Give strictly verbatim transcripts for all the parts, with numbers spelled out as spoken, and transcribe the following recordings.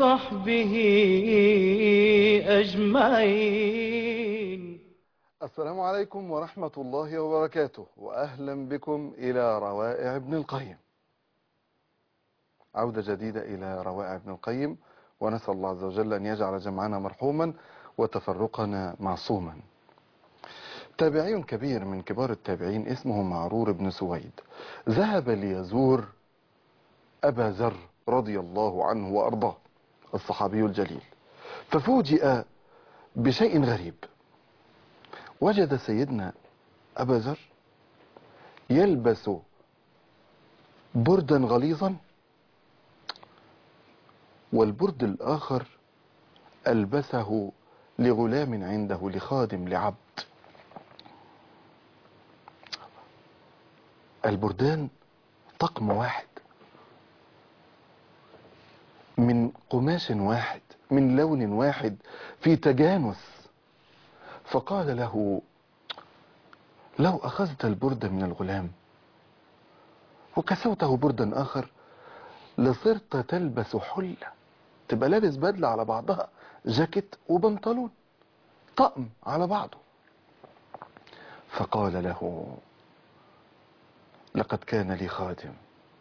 وصحبه أجمعين. السلام عليكم ورحمة الله وبركاته، وأهلا بكم إلى روائع ابن القيم. عودة جديدة إلى روائع ابن القيم، ونسأل الله عز وجل أن يجعل جمعنا مرحوما وتفرقنا معصوما. تابعي كبير من كبار التابعين اسمه معرور بن سويد ذهب ليزور أبا ذر رضي الله عنه وأرضاه الصحابي الجليل، ففوجئ بشيء غريب. وجد سيدنا أبا ذر يلبس بردا غليظا، والبرد الآخر ألبسه لغلام عنده، لخادم، لعبد. البردان طقم واحد، من قماش واحد، من لون واحد، في تجانس. فقال له: لو أخذت البرد من الغلام وكسوته بردا آخر لصرت تلبس حلة، تبقى لابس بدلة على بعضها، جاكيت وبنطلون، طقم على بعضه. فقال له: لقد كان لي خادم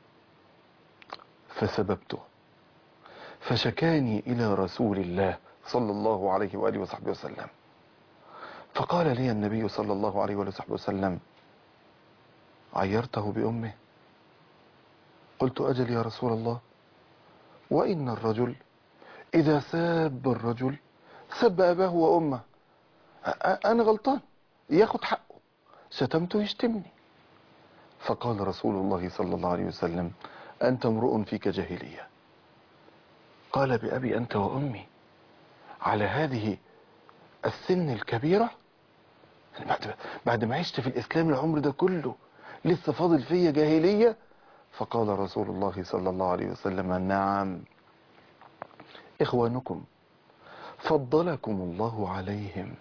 فسببته فشكاني إلى رسول الله صلى الله عليه وآله وصحبه وسلم، فقال لي النبي صلى الله عليه وآله وصحبه وسلم: عيرته بأمه؟ قلت: أجل يا رسول الله، وإن الرجل إذا ساب الرجل سب أباه وأمه، أنا غلطان، ياخد حقه، شتمته يشتمني. فقال رسول الله صلى الله عليه وسلم: أنت امرؤ فيك جاهلية. قال: بأبي أنت وأمي، على هذه السن الكبيرة، بعد, بعد ما عشت في الإسلام العمر ده كله لسه فاضل فيا جاهلية؟ فقال رسول الله صلى الله عليه وسلم: نعم، إخوانكم فضلكم الله عليهم،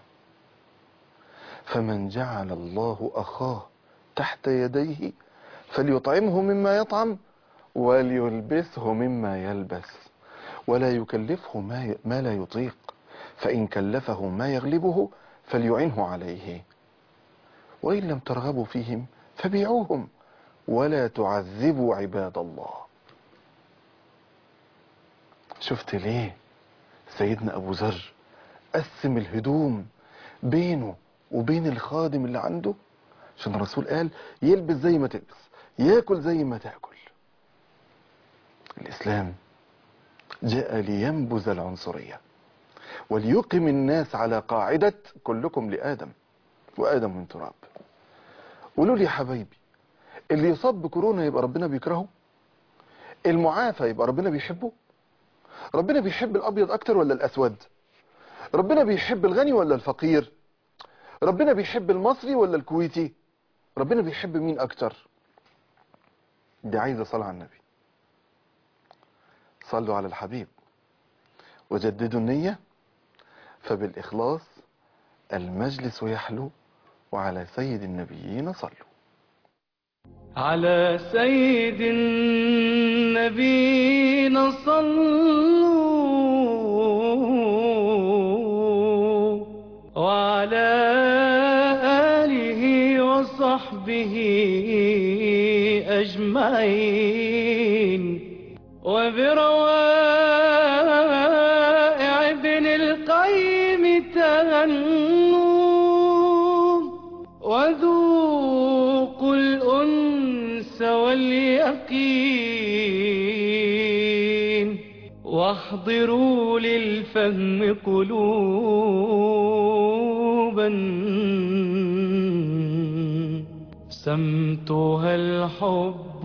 فمن جعل الله أخاه تحت يديه فليطعمه مما يطعم وليلبسه مما يلبس، ولا يكلفه ما, ما لا يطيق، فإن كلفه ما يغلبه فليعنه عليه، وإن لم ترغبوا فيهم فبيعوهم ولا تعذبوا عباد الله. شفت ليه سيدنا أبو ذر قسم الهدوم بينه وبين الخادم اللي عنده؟ عشان الرسول قال: يلبس زي ما تلبس، ياكل زي ما تاكل. الإسلام جاء لينبذ العنصرية وليقم الناس على قاعدة كلكم لآدم وآدم من تراب. قولوا لي يا حبايبي، اللي يصاب بكورونا يبقى ربنا بيكرهه؟ المعافى يبقى ربنا بيحبه؟ ربنا بيحب الأبيض أكتر ولا الأسود؟ ربنا بيحب الغني ولا الفقير؟ ربنا بيحب المصري ولا الكويتي؟ ربنا بيحب مين أكتر؟ دي عايزة صلاة على النبي. صلوا على الحبيب وجددوا النية، فبالإخلاص المجلس يحلو، وعلى سيد النبيين صلوا. على سيد النبينا صلوا، وعلى آله وصحبه أجمعين. وبروائع ابن القيم تهنوا، وذوقوا الأنس واليقين، واحضروا للفهم قلوبا سمتها الحب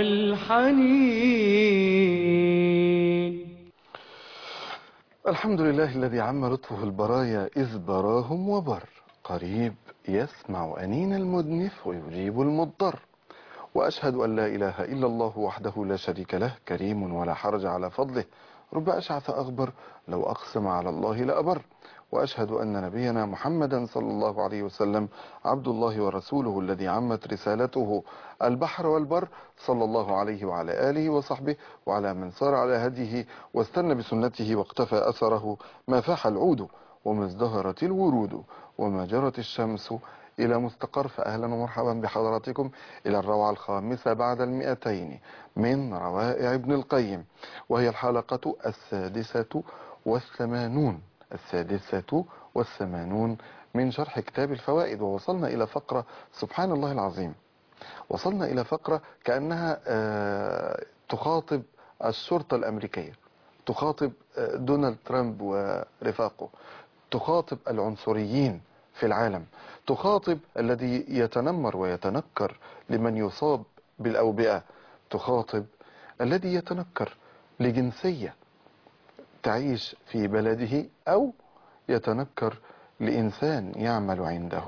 والحنين. الحمد لله الذي عم لطفه البرايا إذ براهم وبر، قريب يسمع أنين المدنف ويجيب المضطر. وأشهد أن لا إله إلا الله وحده لا شريك له، كريم ولا حرج على فضله، رب أشعث أغبر لو أقسم على الله لأبر. وأشهد أن نبينا محمدا صلى الله عليه وسلم عبد الله ورسوله الذي عمت رسالته البحر والبر، صلى الله عليه وعلى آله وصحبه وعلى من سار على هديه واستنى بسنته واقتفى أثره، ما فاح العود وما ازدهرت الورود وما جرت الشمس إلى مستقر. فأهلا ومرحبا بحضراتكم إلى الروعة الخامسة بعد المئتين من روائع ابن القيم، وهي الحلقة السادسة والثمانون السادسة والثمانون من شرح كتاب الفوائد. ووصلنا إلى فقرة سبحان الله العظيم، وصلنا إلى فقرة كأنها آه تخاطب الشرطة الأمريكية، تخاطب آه دونالد ترامب ورفاقه، تخاطب العنصريين في العالم، تخاطب الذي يتنمر ويتنكر لمن يصاب بالأوبئة، تخاطب الذي يتنكر لجنسية تعيش في بلده أو يتنكر لإنسان يعمل عنده.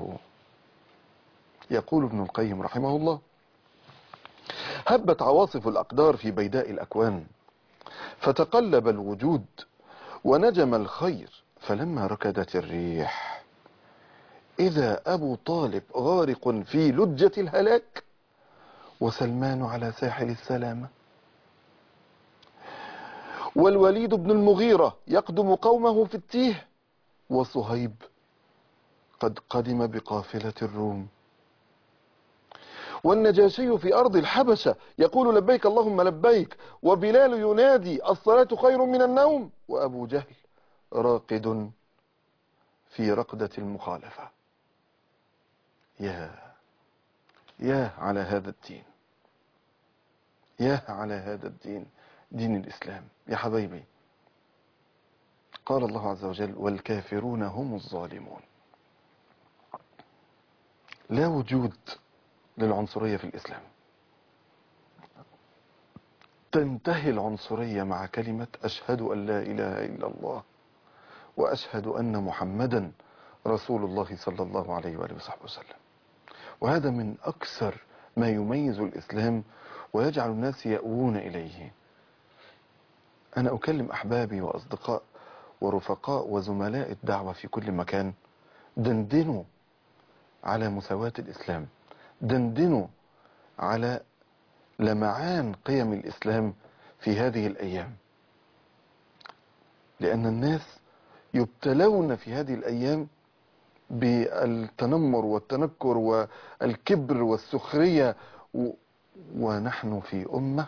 يقول ابن القيم رحمه الله: هبت عواصف الأقدار في بيداء الأكوان، فتقلب الوجود ونجم الخير، فلما ركدت الريح إذا أبو طالب غارق في لجة الهلاك، وسلمان على ساحل السلامة، والوليد بن المغيرة يقدم قومه في التيه، وصهيب قد قدم بقافلة الروم، والنجاشي في أرض الحبشة يقول لبيك اللهم لبيك، وبلال ينادي الصلاة خير من النوم، وأبو جهل راقد في رقدة المخالفة. يا يا على هذا الدين، يا على هذا الدين، دين الإسلام يا حبيبي. قال الله عز وجل: والكافرون هم الظالمون. لا وجود للعنصرية في الإسلام. تنتهي العنصرية مع كلمة أشهد أن لا إله إلا الله وأشهد أن محمدا رسول الله صلى الله عليه وآله وصحبه وسلم. وهذا من أكثر ما يميز الإسلام ويجعل الناس يأوون إليه. أنا أكلم أحبابي وأصدقاء ورفقاء وزملاء الدعوة في كل مكان: دندنوا على مساواة الإسلام، دندنوا على لمعان قيم الإسلام في هذه الأيام، لأن الناس يبتلون في هذه الأيام بالتنمر والتنكر والكبر والسخرية و... ونحن في أمة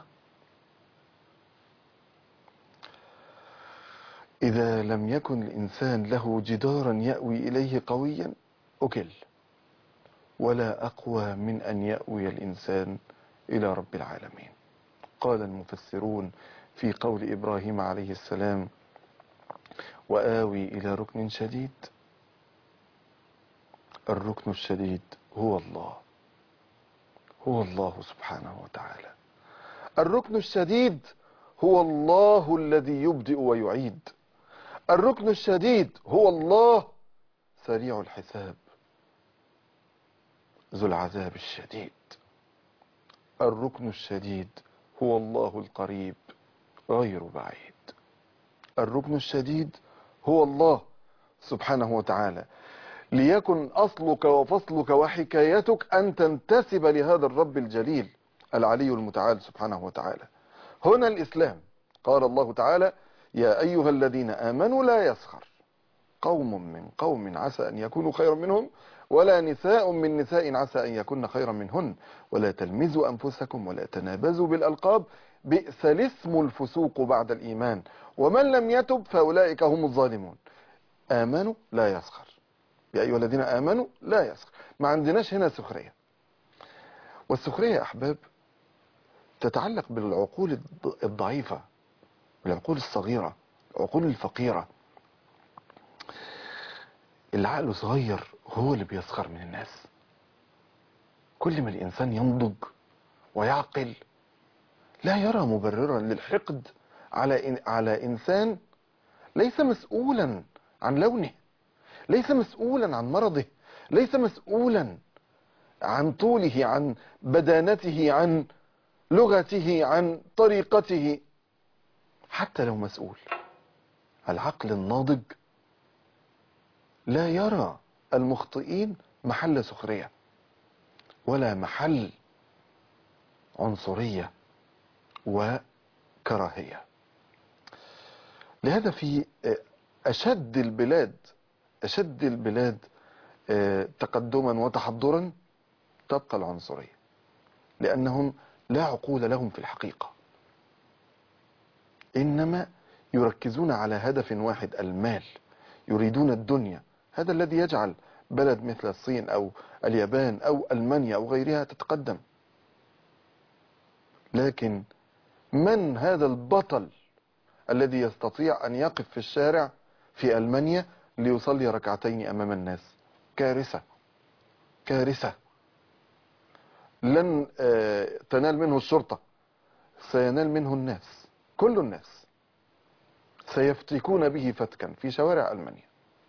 إذا لم يكن الإنسان له جدارا يأوي إليه قويا أكل، ولا أقوى من أن يأوي الإنسان إلى رب العالمين. قال المفسرون في قول إبراهيم عليه السلام: وآوي إلى ركن شديد. الركن الشديد هو الله، هو الله سبحانه وتعالى. الركن الشديد هو الله الذي يبدئ ويعيد. الركن الشديد هو الله سريع الحساب ذو العذاب الشديد. الركن الشديد هو الله القريب غير بعيد. الركن الشديد هو الله سبحانه وتعالى. ليكن أصلك وفصلك وحكايتك أن تنتسب لهذا الرب الجليل العلي المتعال سبحانه وتعالى. هنا الإسلام. قال الله تعالى: يا أيها الذين آمنوا لا يسخر قوم من قوم عسى أن يكونوا خيرا منهم ولا نساء من نساء عسى أن يكون خيرا منهن ولا تلمزوا أنفسكم ولا تنابزوا بالألقاب بئس الاسم الفسوق بعد الإيمان ومن لم يتب فأولئك هم الظالمون. آمنوا لا يسخر، يا أيها الذين آمنوا لا يسخر. ما عندناش هنا سخرية. والسخرية يا أحباب تتعلق بالعقول الضعيفة، بالعقول الصغيرة، العقول الفقيرة. اللي عقله صغير هو اللي بيسخر من الناس. كل ما الإنسان ينضج ويعقل لا يرى مبررا للحقد على إن على إنسان ليس مسؤولا عن لونه، ليس مسؤولا عن مرضه، ليس مسؤولا عن طوله، عن بدانته، عن لغته، عن طريقته. حتى لو مسؤول، العقل الناضج لا يرى المخطئين محل سخرية ولا محل عنصرية وكراهية. لهذا في أشد البلاد أشد البلاد تقدما وتحضرا تبقى العنصرية، لأنهم لا عقول لهم في الحقيقة، إنما يركزون على هدف واحد، المال، يريدون الدنيا. هذا الذي يجعل بلد مثل الصين أو اليابان أو ألمانيا أو غيرها تتقدم. لكن من هذا البطل الذي يستطيع أن يقف في الشارع في ألمانيا ليصلي ركعتين أمام الناس؟ كارثة كارثة. لن تنال منه الشرطة، سينال منه الناس، كل الناس سيفتكون به فتكا في شوارع ألمانيا،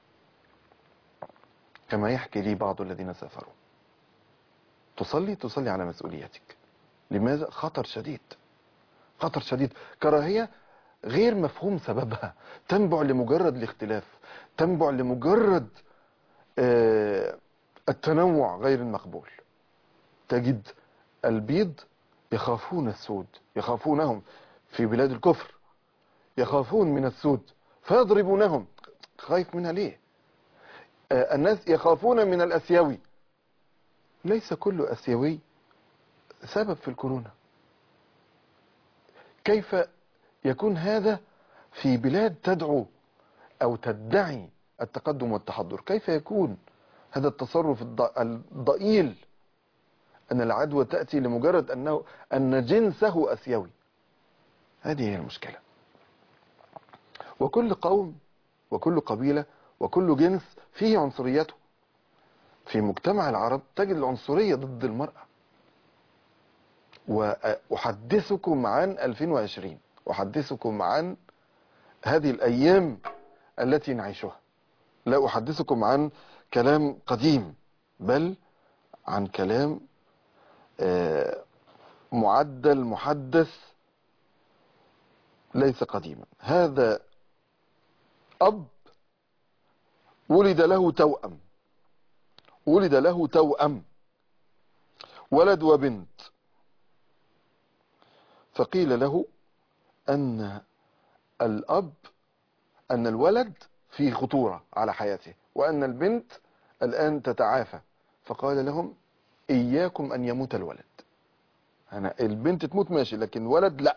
كما يحكي لي بعض الذين سافروا. تصلي تصلي على مسؤوليتك. لماذا؟ خطر شديد، خطر شديد. كراهية غير مفهوم سببها، تنبع لمجرد الاختلاف، تنبع لمجرد آه التنوع غير المقبول. تجد البيض يخافون السود، يخافونهم في بلاد الكفر، يخافون من السود فيضربونهم. خايف منها ليه؟ آه الناس يخافون من الأسيوي. ليس كل أسيوي سبب في الكورونا. كيف يكون هذا في بلاد تدعو أو تدعي التقدم والتحضر؟ كيف يكون هذا التصرف الضئيل أن العدوى تأتي لمجرد أنه أن جنسه أسيوي؟ هذه هي المشكلة. وكل قوم وكل قبيلة وكل جنس فيه عنصريته. في مجتمع العرب تجد العنصرية ضد المرأة. وأحدثكم عن ألفين وعشرين، أحدثكم عن هذه الأيام التي نعيشها. لا أحدثكم عن كلام قديم، بل عن كلام معدل محدث ليس قديما. هذا أب ولد له توأم، ولد له توأم ولد وبنت، فقيل له أن الأب أن الولد في خطورة على حياته وأن البنت الآن تتعافى، فقال لهم إياكم أن يموت الولد. أنا البنت تموت ماشي، لكن ولد لا.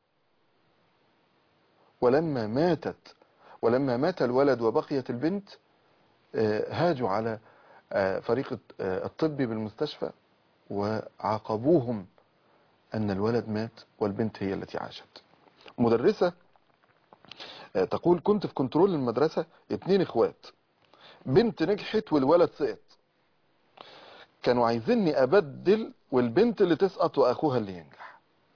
ولما ماتت ولما مات الولد وبقيت البنت هاجوا على فريق الطب بالمستشفى وعاقبوهم أن الولد مات والبنت هي التي عاشت. مدرسة تقول كنت في كنترول المدرسة، اتنين اخوات، بنت نجحت والولد سقط. كانوا عايزيني أبدل والبنت اللي تسقط وأخوها اللي ينجح.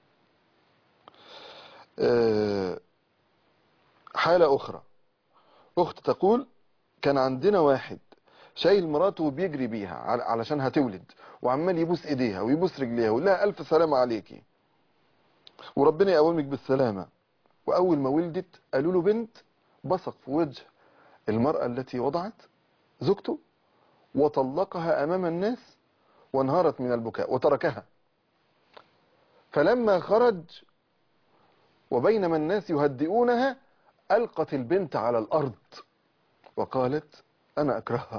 حالة أخرى، أخت تقول كان عندنا واحد شايل مراته وبيجري بيها علشان هتولد، وعمال يبوس ايديها ويبوس رجليها ويقول لها ألف سلامة عليكي وربنا يقومك بالسلامة. وأول ما ولدت قالوا له بنت، بصق في وجه المرأة التي وضعت زوجته وطلقها أمام الناس وانهارت من البكاء وتركها. فلما خرج وبينما الناس يهدئونها ألقت البنت على الأرض وقالت أنا أكرهها.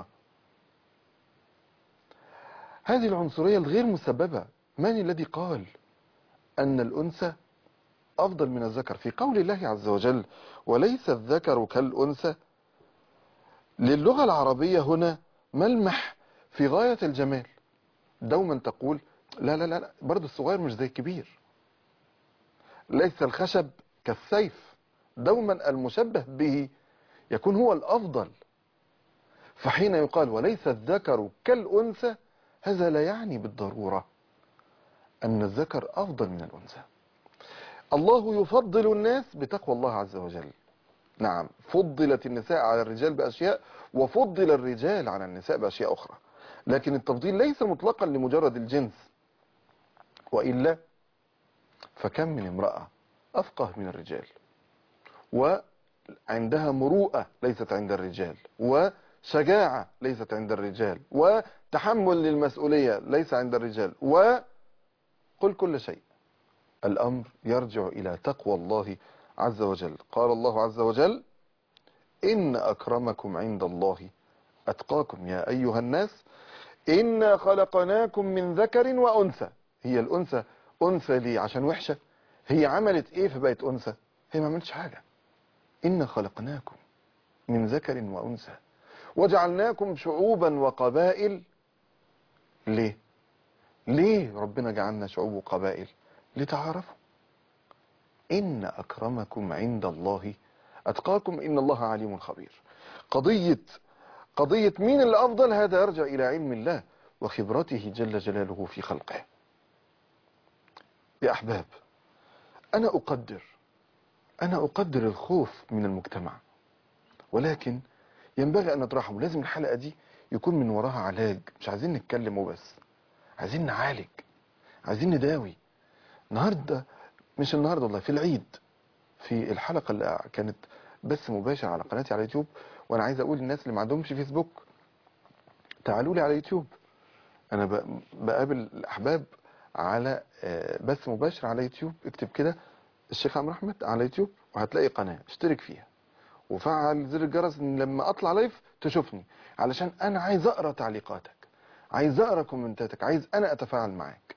هذه العنصرية الغير مسببة. من الذي قال أن الأنثى أفضل من الذكر؟ في قول الله عز وجل وليس الذكر كالأنثى، للغة العربية هنا ملمح في غاية الجمال. دوما تقول لا لا لا برضو الصغير مش زي الكبير، ليس الخشب كالسيف. دوما المشبه به يكون هو الأفضل. فحين يقال وليس الذكر كالأنثى، هذا لا يعني بالضرورة أن الذكر أفضل من الأنثى. الله يفضل الناس بتقوى الله عز وجل. نعم، فضلت النساء على الرجال بأشياء وفضل الرجال على النساء بأشياء أخرى، لكن التفضيل ليس مطلقا لمجرد الجنس. وإلا فكم من امرأة أفقه من الرجال وعندها مروءة ليست عند الرجال شجاعة ليست عند الرجال، وتحمل للمسؤولية ليس عند الرجال، وقل كل شيء. الأمر يرجع إلى تقوى الله عز وجل. قال الله عز وجل: إن أكرمكم عند الله أتقاكم يا أيها الناس إنا خلقناكم من ذكر وأنثى. هي الأنثى أنثى ليه؟ عشان وحشة؟ هي عملت إيه فبقت أنثى؟ هي ما عملتش حاجة. إنا خلقناكم من ذكر وأنثى وجعلناكم شعوبا وقبائل. ليه؟ ليه ربنا جعلنا شعوب وقبائل؟ لتعارفوا. إن أكرمكم عند الله أتقاكم إن الله عليم خبير. قضية قضية مين اللي أفضل، هذا يرجع إلى علم الله وخبرته جل جلاله في خلقه. يا أحباب، أنا أقدر أنا أقدر الخوف من المجتمع، ولكن ينبغي أن نطرحه. لازم الحلقة دي يكون من وراها علاج. مش عايزين نتكلم وبس، عايزين نعالج، عايزين نداوي. النهاردة مش النهاردة والله، في العيد، في الحلقة اللي كانت بث مباشر على قناتي على يوتيوب، وانا عايز اقول للناس اللي ما عندهمش فيسبوك تعالوا لي على يوتيوب. انا بقابل الاحباب على بث مباشر على يوتيوب. اكتب كده الشيخ عمرو احمد على يوتيوب وهتلاقي قناة، اشترك فيها وفعل زر الجرس ان لما اطلع لايف تشوفني، علشان انا عايز اقرا تعليقاتك، عايز اقرا كومنتاتك، عايز انا اتفاعل معاك.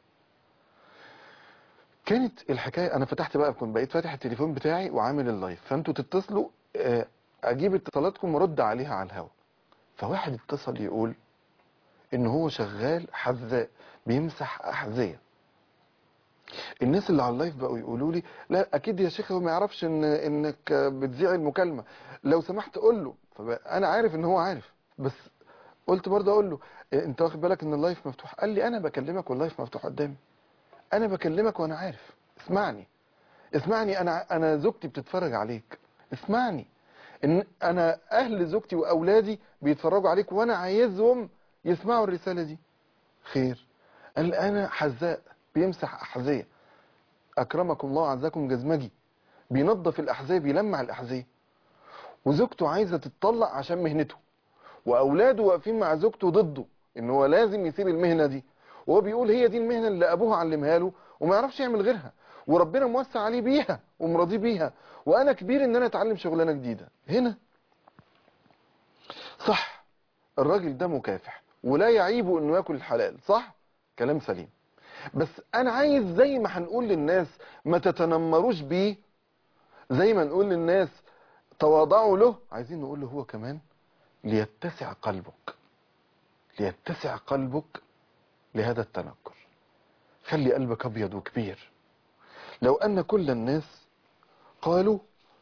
كانت الحكايه انا فتحت بقى، كنت بقيت فاتح التليفون بتاعي وعامل اللايف، فانتوا تتصلوا اجيب اتصالاتكم ورد عليها على الهواء. فواحد اتصل يقول ان هو شغال حذاء بيمسح احذيه. الناس اللي على اللايف بقوا يقولوا لي لا اكيد يا شيخ هو ما يعرفش ان انك بتذيع المكالمه، لو سمحت قول له. فانا عارف ان هو عارف، بس قلت برضه اقول له انت واخد بالك ان اللايف مفتوح؟ قال لي انا بكلمك واللايف مفتوح قدامي، انا بكلمك وانا عارف. اسمعني اسمعني انا انا زوجتي بتتفرج عليك، اسمعني ان انا اهل زوجتي واولادي بيتفرجوا عليك وانا عايزهم يسمعوا الرساله دي. خير. قال انا حذاء بيمسح احذيه، اكرمكم الله عزكم جزمجي، بينظف الاحذيه بيلمع الاحذيه، وزوجته عايزه تتطلق عشان مهنته، واولاده واقفين مع زوجته ضده ان هو لازم يسيب المهنه دي، وهو بيقول هي دي المهنه اللي ابوه علمها له وما يعرفش يعمل غيرها، وربنا موسع عليه بيها ومراضيه بيها، وانا كبير ان انا اتعلم شغلانه جديده. هنا صح، الراجل ده مكافح ولا يعيبه انه ياكل الحلال، صح، كلام سليم. بس انا عايز زي ما هنقول للناس ما تتنمروش بيه، زي ما نقول للناس تواضعوا له، عايزين نقول له هو كمان ليتسع قلبك، ليتسع قلبك لهذا التنكر. خلي قلبك ابيض وكبير. لو ان كل الناس قالوا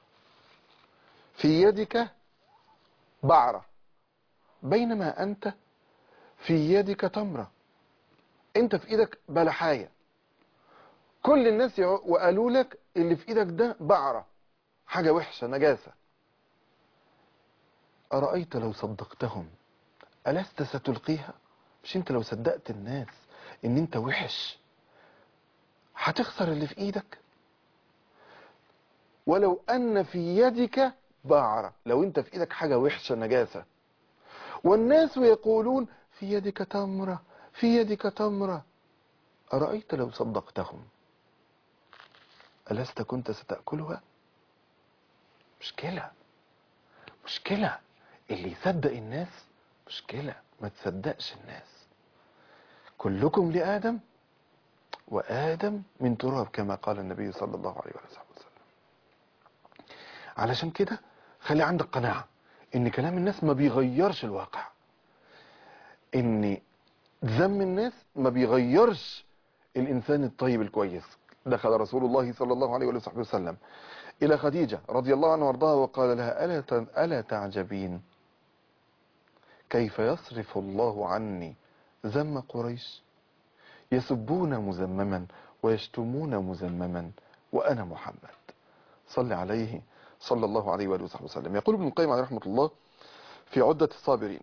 في يدك بعرة بينما انت في يدك تمرة، انت في ايدك بلحاية، كل الناس وقالوا لك اللي في ايدك ده بعرة، حاجة وحشة نجاسة، أرأيت لو صدقتهم ألست ستلقيها؟ مش انت لو صدقت الناس ان انت وحش هتخسر اللي في ايدك؟ ولو ان في يدك بعرة، لو انت في ايدك حاجة وحشة نجاسة والناس يقولون في يدك تمرة في يدك تمرة، أرأيت لو صدقتهم ألست كنت ستأكلها؟ مشكلة مشكلة اللي يصدق الناس مشكلة، ما تصدقش الناس. كلكم لآدم وآدم من تراب كما قال النبي صلى الله عليه وسلم. علشان كده خلي عندك قناعة ان كلام الناس ما بيغيرش الواقع، ان ذم الناس ما بيغيرش الانسان الطيب الكويس. دخل رسول الله صلى الله عليه وسلم الى خديجة رضي الله عنها وارضاها وقال لها ألا ألا تعجبين كيف يصرف الله عني ذم قريش، يسبون مذمما ويشتمون مذمما وأنا محمد صلى عليه صلى الله عليه وآله وصحبه وسلم. يقول ابن القيم عليه رحمة الله في عدة الصابرين: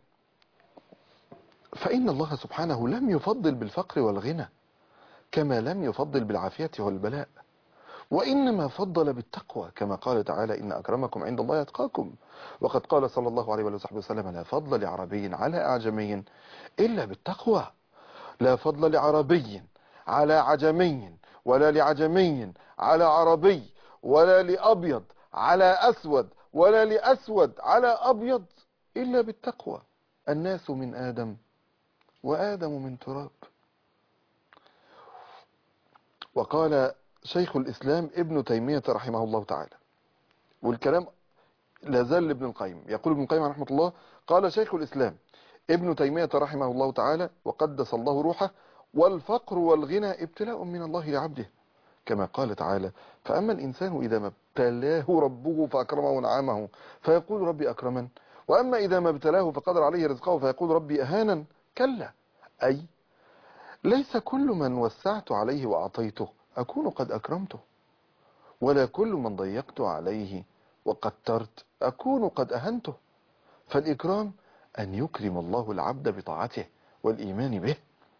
فإن الله سبحانه لم يفضل بالفقر والغنى كما لم يفضل بالعافية والبلاء، وإنما فضل بالتقوى كما قال تعالى إن أكرمكم عند الله أتقاكم. وقد قال صلى الله عليه وصحبه وسلم لا فضل لعربي على أعجمي إلا بالتقوى. لا فضل لعربي على عجمي ولا لعجمي على عربي ولا لأبيض على أسود ولا لأسود على أبيض إلا بالتقوى. الناس من آدم وآدم من تراب. وقال شيخ الإسلام ابن تيمية رحمه الله تعالى، والكلام لا زال ابن القيم، يقول ابن القيم رحمه الله قال شيخ الإسلام ابن تيمية رحمه الله تعالى وقدس الله روحه والفقر والغنى ابتلاء من الله لعبده كما قال تعالى فأما الإنسان إذا ما ابتلاه ربه فأكرمه ونعمه فيقول ربي أكرمن وأما إذا ما ابتلاه فقدر عليه رزقه فيقول ربي أهانا. كلا، أي ليس كل من وسعت عليه وأعطيته أكون قد أكرمته، ولا كل من ضيقت عليه وقدرت أكون قد أهنته. فالإكرام أن يكرم الله العبد بطاعته والإيمان به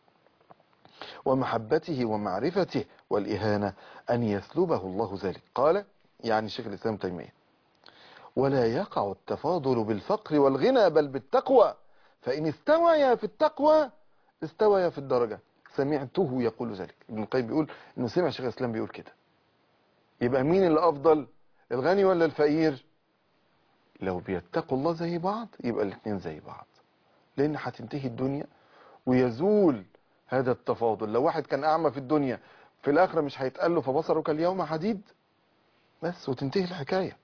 ومحبته ومعرفته، والإهانة أن يسلبه الله ذلك. قال يعني شيخ الإسلام تيمية ولا يقع التفاضل بالفقر والغنى بل بالتقوى، فإن استويا في التقوى استويا في الدرجة. سمعته يقول ذلك. ابن القيم بيقول إنه سمع شيخ الإسلام بيقول كده. يبقى مين اللي أفضل، الغني ولا الفقير؟ لو بيتقوا الله زي بعض يبقى الاثنين زي بعض، لأن هتنتهي الدنيا ويزول هذا التفاضل. لو واحد كان أعمى في الدنيا في الآخرة مش هيتقال له فبصرك اليوم حديد بس وتنتهي الحكاية.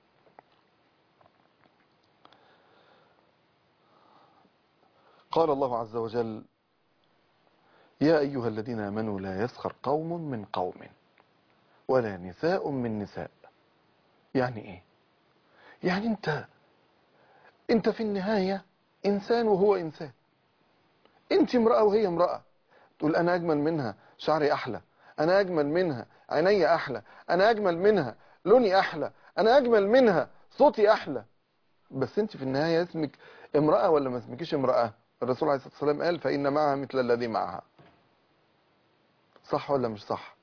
قال الله عز وجل يا أيها الذين آمنوا لا يسخر قوم من قوم ولا نساء من نساء. يعني إيه؟ يعني أنت أنت في النهاية إنسان وهو إنسان. أنت امرأة وهي امرأة، تقول أنا أجمل منها، شعري أحلى، أنا أجمل منها، عيني أحلى، أنا أجمل منها، لوني أحلى، أنا أجمل منها، صوتي أحلى. بس أنت في النهاية اسمك امرأة ولا ما اسمكيش امرأة؟ الرسول عليه الصلاة والسلام قال فإن معها مثل الذي معها. صح ولا مش صح؟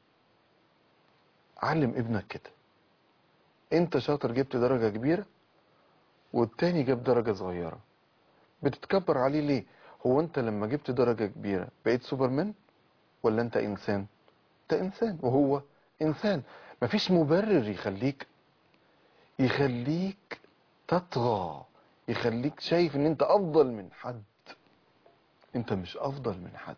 علم ابنك كده. انت شاطر جبت درجة كبيرة والتاني جاب درجة صغيرة، بتتكبر عليه ليه؟ هو انت لما جبت درجة كبيرة بقيت سوبرمان ولا انت انسان؟ انت انسان وهو انسان. مفيش مبرر يخليك يخليك تطغى، يخليك شايف ان انت افضل من حد. انت مش افضل من حد.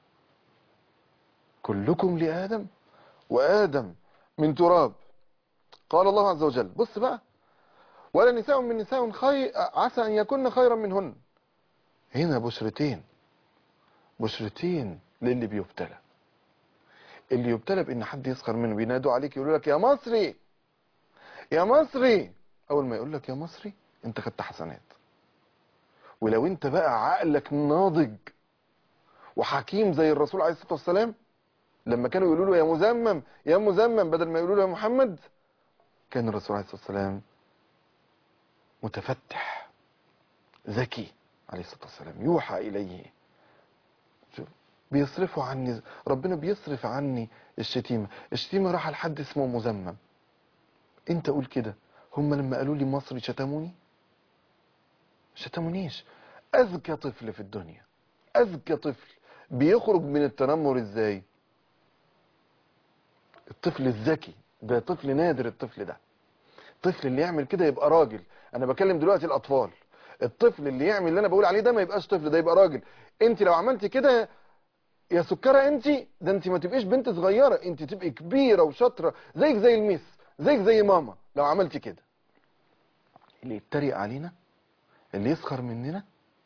كلكم لآدم وآدم من تراب. قال الله عز وجل بص بقى ولا نساء من نساء خير عسى أن يكون خيرا منهن. هنا بشرتين، بشرتين للي بيبتلى. اللي يبتلى بأن حد يسخر منه، بينادوا عليك يقولوا لك يا مصري يا مصري، أول ما يقول لك يا مصري أنت خدت حسنات. ولو أنت بقى عقلك ناضج وحكيم زي الرسول عليه الصلاة والسلام لما كانوا يقولوا له يا مزمم يا مزمم بدل ما يقولوا له يا محمد، كان الرسول عليه الصلاة والسلام متفتح ذكي عليه الصلاة والسلام، يوحى إليه بيصرفوا عني، ربنا بيصرف عني الشتيمة. الشتيمة راح لحد اسمه مزمم. انت قول كده، هم لما قالوا لي مصري شتموني؟ شتمونيش. أذكى طفل في الدنيا، أذكى طفل بيخرج من التنمر ازاي؟ الطفل الذكي ده طفل نادر. الطفل ده الطفل اللي يعمل كده يبقى راجل. انا بكلم دلوقتي الاطفال. الطفل اللي يعمل اللي انا بقول عليه ده ما يبقاش طفل، ده يبقى راجل. انت لو عملتي كده يا سكرة انت ده انت ما تبقيش بنت صغيرة، انت تبقي كبيرة وشاطرة زيك زي الميس، زيك زي ماما لو عملتي كده. اللي يتريق علينا، اللي يسخر مننا،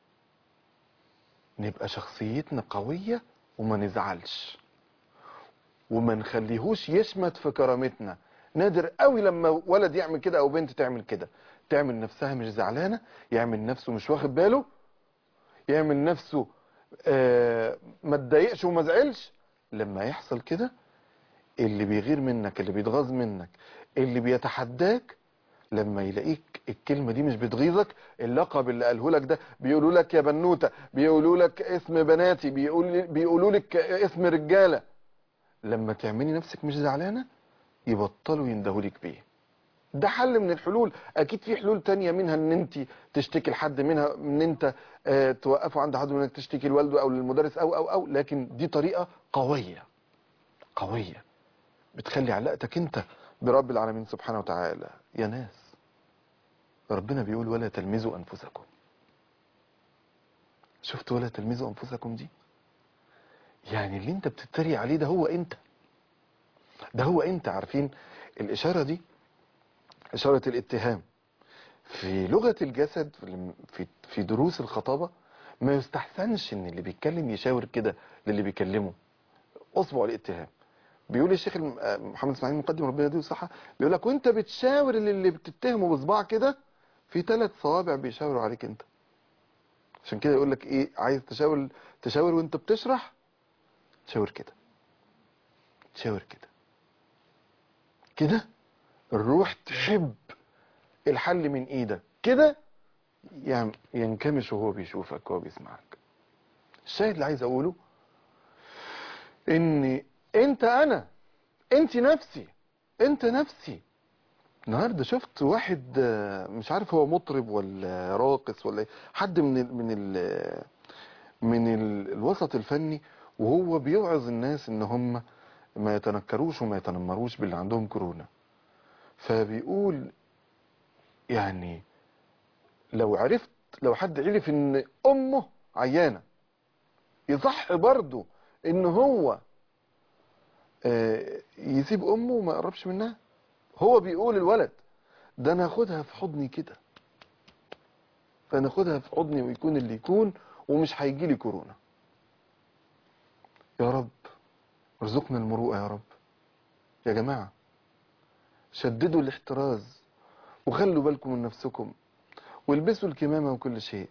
نبقى شخصيتنا قوية وما نزعلش وما نخليهوش يشمت في كرامتنا. نادر قوي لما ولد يعمل كده او بنت تعمل كده، تعمل نفسها مش زعلانة، يعمل نفسه مش واخد باله، يعمل نفسه آه ما تضايقش وما زعلش. لما يحصل كده اللي بيغير منك، اللي بيتغاظ منك، اللي بيتحداك، لما يلاقيك الكلمة دي مش بتغيظك، اللقب اللي قاله لك ده، بيقولوا لك يا بنوتة، بيقولوا لك اسم بناتي، بيقول بيقولوا لك اسم رجالة، لما تعملي نفسك مش زعلانة يبطلوا يندهولك بيه. ده حل من الحلول. اكيد في حلول تانية، منها ان انت تشتكي لحد، منها ان انت اه توقفوا عند حد، انك تشتكي لوالده او للمدرس او او او لكن دي طريقة قوية قوية بتخلي علاقتك انت برب العالمين سبحانه وتعالى. يا ناس، ربنا بيقول ولا تلمزوا انفسكم. شفت ولا تلمزوا انفسكم دي؟ يعني اللي انت بتتريق عليه ده هو انت، ده هو انت. عارفين الاشارة دي اشارة الاتهام في لغة الجسد في في دروس الخطابة ما يستحسنش ان اللي بيتكلم يشاور كده للي بيكلمه اصبع الاتهام. بيقول الشيخ الم- محمد اسماعيل المقدم ربنا يديه الصحة، بيقول لك وانت بتشاور اللي, اللي بتتهمه بصباع كده، في ثلاث صوابع بيشاوروا عليك انت. عشان كده يقول لك ايه، عايز تشاور تشاور وانت بتشرح، تشاور كده، تشاور كده كده. الروح تحب الحل من ايدك كده، يعني ينكمش وهو بيشوفك وهو بيسمعك. الشاهد اللي عايز اقوله ان انت انا، انت نفسي، انت نفسي. النهارده شفت واحد آه، مش عارف هو مطرب ولا راقص ولا ايه، حد من ال من ال من ال الوسط الفني، وهو بيوعظ الناس ان هم ما يتنكروش وما يتنمروش باللي عندهم كورونا. فبيقول يعني لو عرفت، لو حد عرف ان امه عيانه، يصح برضه ان هو آه، يسيب امه وما يقربش منها. هو بيقول الولد ده انا اخدها في حضني كده، فانا اخدها في حضني ويكون اللي يكون، ومش هيجي لي كورونا. يا رب ارزقنا المروءه يا رب. يا جماعه شددوا الاحتراز وخلوا بالكم من نفسكم والبسوا الكمامه وكل شيء،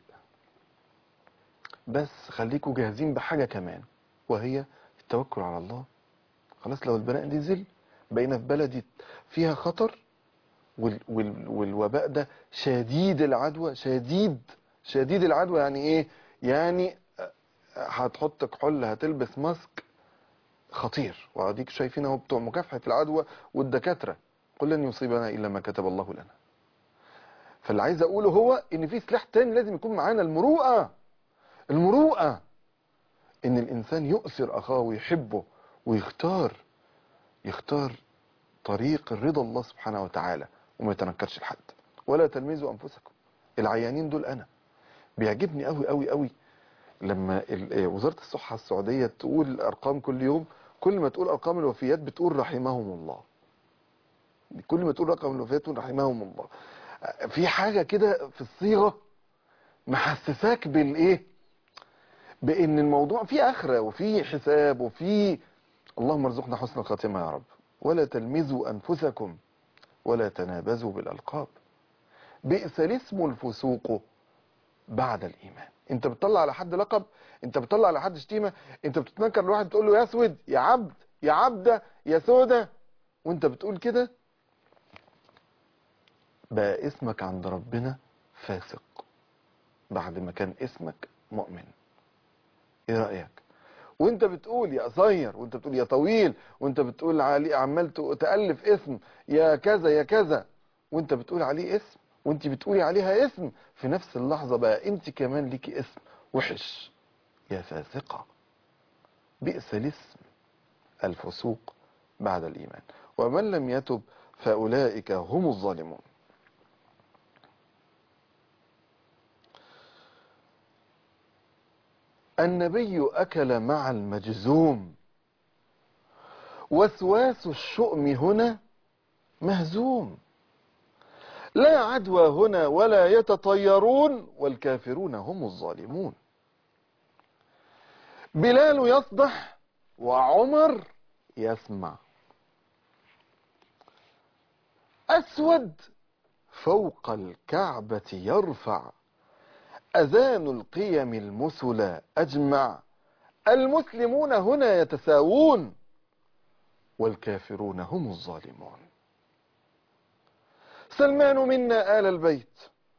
بس خليكم جاهزين بحاجه كمان، وهي التوكل على الله. خلاص لو البلاء نزل، بقينا في بلد فيها خطر، وال وال والوباء ده شديد العدوى، شديد شديد العدوى. يعني ايه؟ يعني هتحط كحول، هتلبس ماسك، خطير. واديك شايفين اهو بتوع مكافحة العدوى والدكاترة، قل لن يصيبنا الا ما كتب الله لنا. فاللي عايز اقوله هو ان في سلاح تاني لازم يكون معانا، المروءة. المروءة ان الانسان يؤثر اخاه ويحبه ويختار، يختار طريق الرضا الله سبحانه وتعالى، وما يتنكرش لحد. ولا تلمزوا انفسكم. العيانين دول انا بيعجبني قوي قوي قوي لما ال- وزارة الصحة السعودية تقول الارقام كل يوم، كل ما تقول ارقام الوفيات بتقول رحمهم الله. كل ما تقول رقم الوفيات تقول رحمهم الله. في حاجة كده في الصيغة محسساك بالايه، بان الموضوع فيه اخرة وفيه حساب وفيه. اللهم ارزقنا حسن الخاتمة يا رب. ولا تلمزوا انفسكم ولا تنابزوا بالالقاب، بئس الاسم الفسوق بعد الايمان. انت بتطلع على حد لقب، انت بتطلع على حد شتيمه، انت بتتنكر لواحد تقول له يا اسود، يا عبد، يا عبده، يا سوده، وانت بتقول كده، بقى اسمك عند ربنا فاسق بعد ما كان اسمك مؤمن. ايه رايك؟ وانت بتقول يا قصير، وانت بتقول يا طويل، وانت بتقول عليه عمال تألف اسم يا كذا يا كذا، وانت بتقول عليه اسم، وانت بتقولي عليها اسم، في نفس اللحظة بقى انت كمان ليكي اسم وحش، يا فاسقة. بئس الاسم الفسوق بعد الإيمان، ومن لم يتب فأولئك هم الظالمون. النبي أكل مع المجزوم، وسواس الشؤم هنا مهزوم، لا عدوى هنا ولا يتطيرون، والكافرون هم الظالمون. بلال يصدح وعمر يسمع. أسود فوق الكعبة يرفع، أذان القيم المثلى أجمع، المسلمون هنا يتساوون، والكافرون هم الظالمون. سلمان منا آل البيت،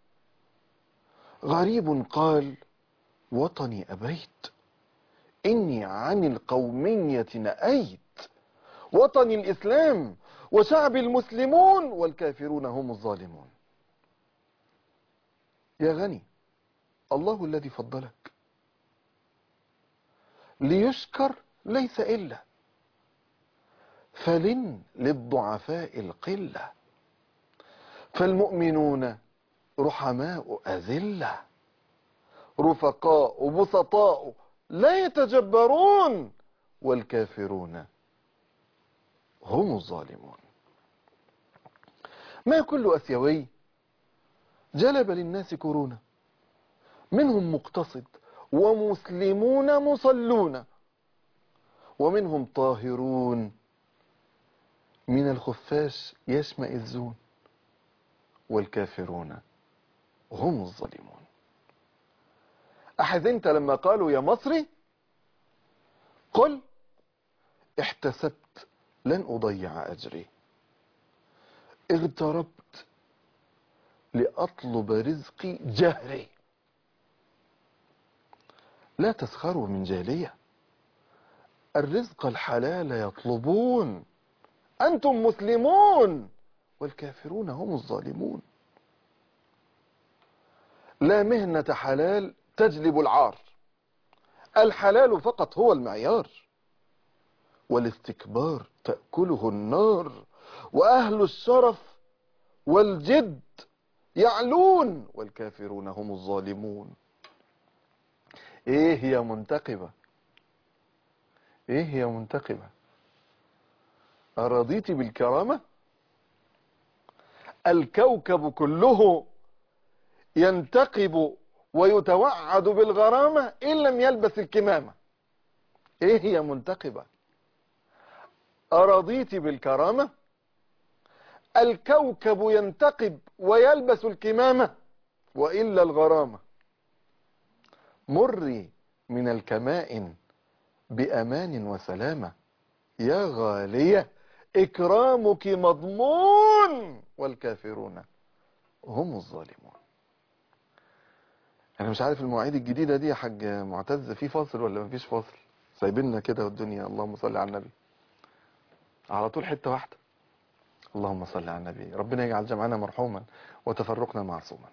غريب قال وطني أبيت، إني عن القومية نأيت، وطني الإسلام وشعب المسلمون والكافرون هم الظالمون. يا غني، الله الذي فضلك ليشكر ليس إلا، فلن للضعفاء القلة، فالمؤمنون رحماء أذلة، رفقاء بسطاء لا يتجبرون، والكافرون هم الظالمون. ما كل أسيوي جلب للناس كورونا، منهم مقتصد ومسلمون مصلون، ومنهم طاهرون من الخفاش يشمئزون، والكافرون هم الظالمون. أحزنت لما قالوا يا مصري؟ قل احتسبت لن أضيع أجري، اغتربت لأطلب رزقي جهري. لا تسخروا من جالية، الرزق الحلال يطلبون، أنتم مسلمون والكافرون هم الظالمون. لا مهنة حلال تجلب العار، الحلال فقط هو المعيار، والاستكبار تأكله النار، وأهل الشرف والجد يعلون، والكافرون هم الظالمون. ايه يا منتقبة، ايه يا منتقبة، أرضيت بالكرامة؟ الكوكب كله ينتقب ويتوعد بالغرامة إن لم يلبس الكمامة. ايه يا منتقبة، أرضيت بالكرامة؟ الكوكب ينتقب ويلبس الكمامة، وإلا الغرامة. مري من الكمائن بأمان وسلامة، يا غالية إكرامك مضمون، والكافرون هم الظالمون. أنا مش عارف المواعيد الجديدة دي يا حاج معتز في فاصل ولا مفيش فاصل؟ سايبيننا كده والدنيا. اللهم صل على النبي، على طول حتة واحدة. اللهم صل على النبي. ربنا يجعل جمعنا مرحوما وتفرقنا معصوما.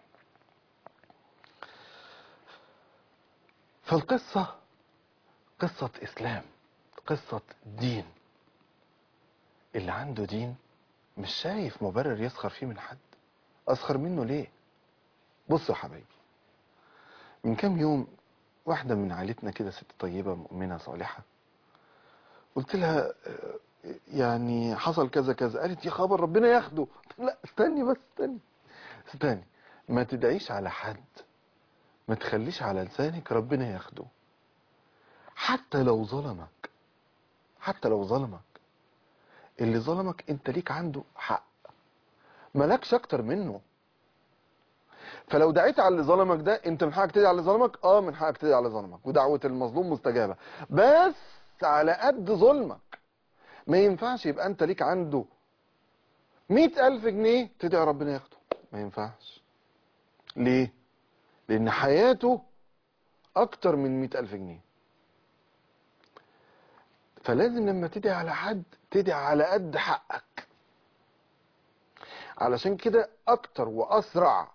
فالقصة قصة إسلام، قصة دين. اللي عنده دين مش شايف مبرر يسخر فيه من حد. أسخر منه ليه؟ بصوا يا حبايبي، من كام يوم واحدة من عائلتنا كده، ست طيبة مؤمنة صالحة، قلت لها آه، يعني حصل كذا كذا. قالت يا خبر ربنا ياخده. لا استني بس، استني استني، ما تدعيش على حد، ما تخليش على لسانك ربنا ياخده. حتى لو ظلمك، حتى لو ظلمك، اللي ظلمك انت ليك عنده حق، مالكش اكتر منه. فلو دعيت على اللي ظلمك ده، انت من حقك تدعي على اللي ظلمك. اه من حقك تدعي على اللي ظلمك، ودعوة المظلوم مستجابة، بس على قد ظلمك. ما ينفعش يبقى انت ليك عنده مئة الف جنيه تدعي ربنا ياخده، ما ينفعش. ليه؟ لان حياته اكتر من مئة الف جنيه. فلازم لما تدعي على حد تدعي على قد حقك. علشان كده اكتر واسرع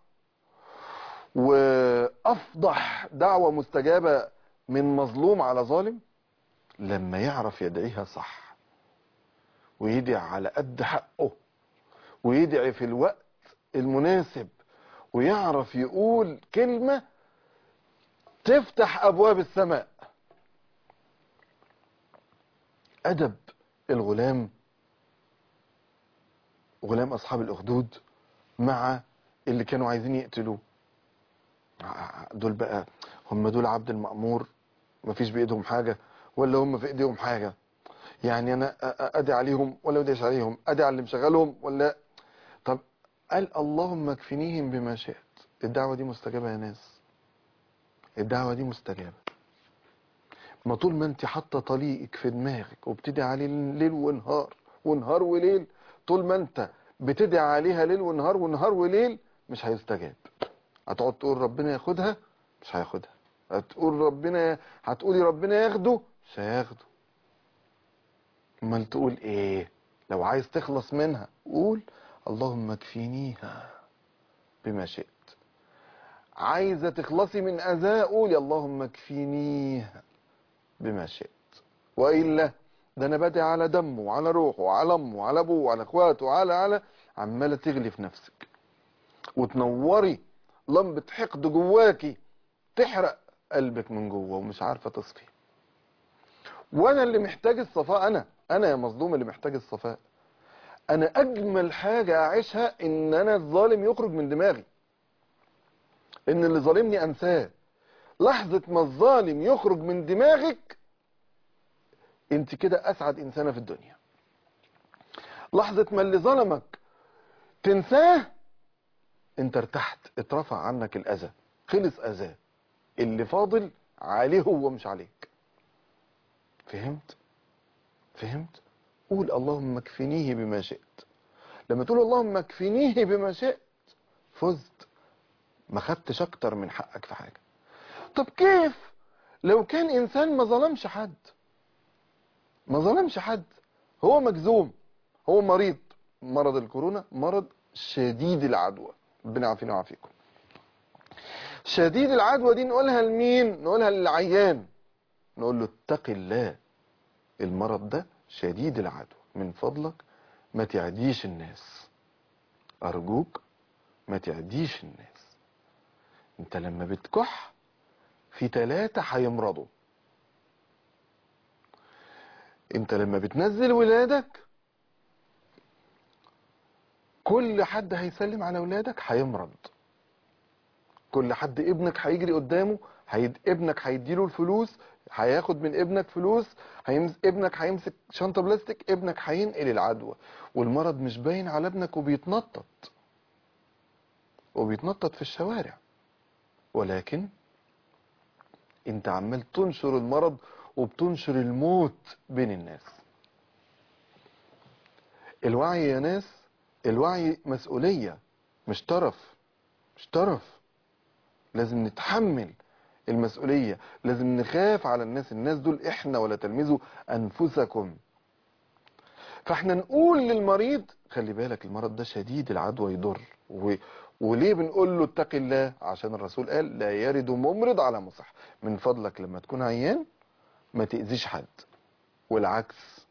وافضح دعوة مستجابة من مظلوم على ظالم لما يعرف يدعيها صح، ويدعي على قد حقه، ويدعي في الوقت المناسب، ويعرف يقول كلمة تفتح ابواب السماء. ادب الغلام، غلام اصحاب الاخدود، مع اللي كانوا عايزين يقتلوه. دول بقى هم دول عبد المأمور مفيش بايدهم حاجة، ولا هم في ايديهم حاجة؟ يعني انا ادعي عليهم ولا ادعيش عليهم؟ ادعي على اللي مشغلهم ولا؟ طب قال اللهم اكفنيهم بما شئت. الدعوة دي مستجابة يا ناس، الدعوة دي مستجابة. ما طول ما انت حاطه طليقك في دماغك وبتدعي عليه ليل ونهار ونهار وليل، طول ما انت بتدعي عليها ليل ونهار ونهار وليل مش هيستجاب. هتقعد تقول ربنا ياخدها، مش هياخدها. هتقول ربنا هتقولي ربنا ياخده، مش هياخده. امال تقول ايه؟ لو عايز تخلص منها قول اللهم اكفنيها بما شئت. عايزة تخلصي من أذى قولي اللهم اكفنيها بما شئت. وإلا ده أنا بادئ على دمه وعلى روحه وعلى أمه وعلى أبوه وعلى أخواته وعلى على عمالة تغلي في نفسك وتنوري لمبة حقد جواكي تحرق قلبك من جوه ومش عارفة تصفي. وأنا اللي محتاج الصفاء، أنا أنا يا مظلوم اللي محتاج الصفاء. أنا أجمل حاجة أعيشها إن أنا الظالم يخرج من دماغي، إن اللي ظالمني أنساه. لحظة ما الظالم يخرج من دماغك انت كده اسعد انسانة في الدنيا. لحظة ما اللي ظلمك تنساه انت ارتحت، اترفع عنك الاذى، خلص اذاه، اللي فاضل عليه هو مش عليك. فهمت؟ فهمت؟ قول اللهم اكفنيه بما شئت. لما تقول اللهم اكفنيه بما شئت فزت، ما خدتش اكتر من حقك في حاجة. طب كيف لو كان انسان ما ظلمش حد، ما ظلمش حد، هو مجزوم، هو مريض، مرض الكورونا مرض شديد العدوى، ربنا يعافينا ويعافيكم. شديد العدوى دي نقولها لمين؟ نقولها للعيان، نقول له اتق الله، المرض ده شديد العدوى، من فضلك ما تعديش الناس، ارجوك ما تعديش الناس. انت لما بتكح في ثلاثة هيمرضوا، انت لما بتنزل ولادك كل حد هيسلم على ولادك هيمرض، كل حد ابنك هيجري قدامه هيد... ابنك هيديله الفلوس، هياخد من ابنك فلوس، هيمس... ابنك هيمسك شنطة بلاستيك، ابنك هينقل العدوى. والمرض مش باين على ابنك وبيتنطط وبيتنطط في الشوارع، ولكن انت عمال تنشر المرض وبتنشر الموت بين الناس. الوعي يا ناس، الوعي مسؤولية مش طرف، مش طرف. لازم نتحمل المسؤولية، لازم نخاف على الناس، الناس دول احنا ولا تلمزوا انفسكم. فاحنا نقول للمريض خلي بالك المرض ده شديد العدوى يضر. و... وليه بنقول له اتق الله؟ عشان الرسول قال لا يرد ممرض على مصح. من فضلك لما تكون عيان ما تأذيش حد، والعكس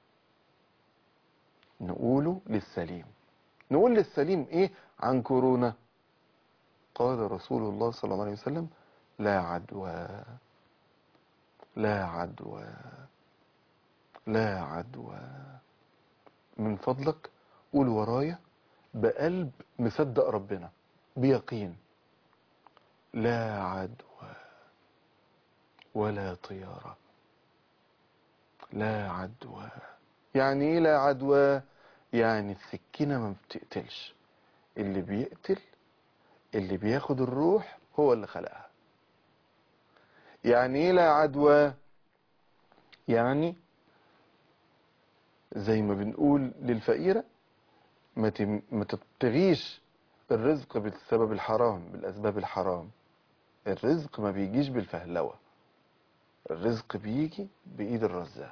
نقوله للسليم. نقول للسليم ايه عن كورونا؟ قال رسول الله صلى الله عليه وسلم لا عدوى، لا عدوى، لا عدوى. من فضلك قول ورايا بقلب مصدق ربنا بيقين، لا عدوى ولا طيارة، لا عدوى. يعني ايه لا عدوى؟ يعني السكينة ما بتقتلش، اللي بيقتل اللي بياخد الروح هو اللي خلقها. يعني ايه لا عدوى؟ يعني زي ما بنقول للفقيرة ما تم- ما تبتغيش الرزق بالسبب الحرام، بالأسباب الحرام. الرزق ما بيجيش بالفهلوة، الرزق بيجي بإيد الرزاق.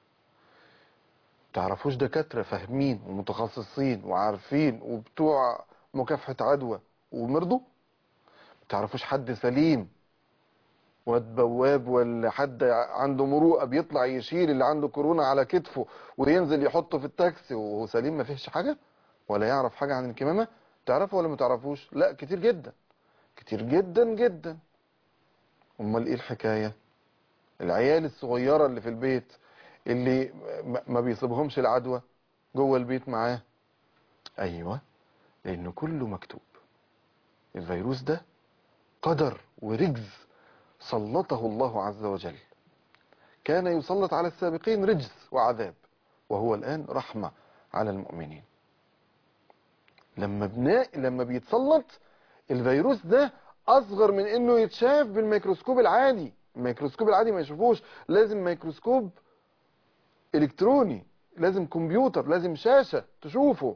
تعرفوش دكاترة فاهمين ومتخصصين وعارفين وبتوع مكافحة عدوى ومرضوا؟ تعرفوش حد سليم واد بواب ولا حد عنده مروءة بيطلع يشيل اللي عنده كورونا على كتفه وينزل يحطه في التاكسي وهو سليم ما فيهش حاجة ولا يعرف حاجة عن الكمامة؟ تعرفوا ولا ما تعرفوش؟ لا كتير جدا، كتير جدا جدا. امال ايه الحكاية؟ العيال الصغيرة اللي في البيت اللي ما- ما بيصيبهمش العدوى جوه البيت معاه. ايوه، لان كله مكتوب. الفيروس ده قدر ورجز سلطه الله عز وجل، كان يسلط على السابقين رجز وعذاب، وهو الآن رحمة على المؤمنين. لما بنا... لما بيتسلط الفيروس ده أصغر من إنه يتشاف بالميكروسكوب العادي. الميكروسكوب العادي ما يشوفوش، لازم ميكروسكوب إلكتروني، لازم كمبيوتر، لازم شاشة تشوفه.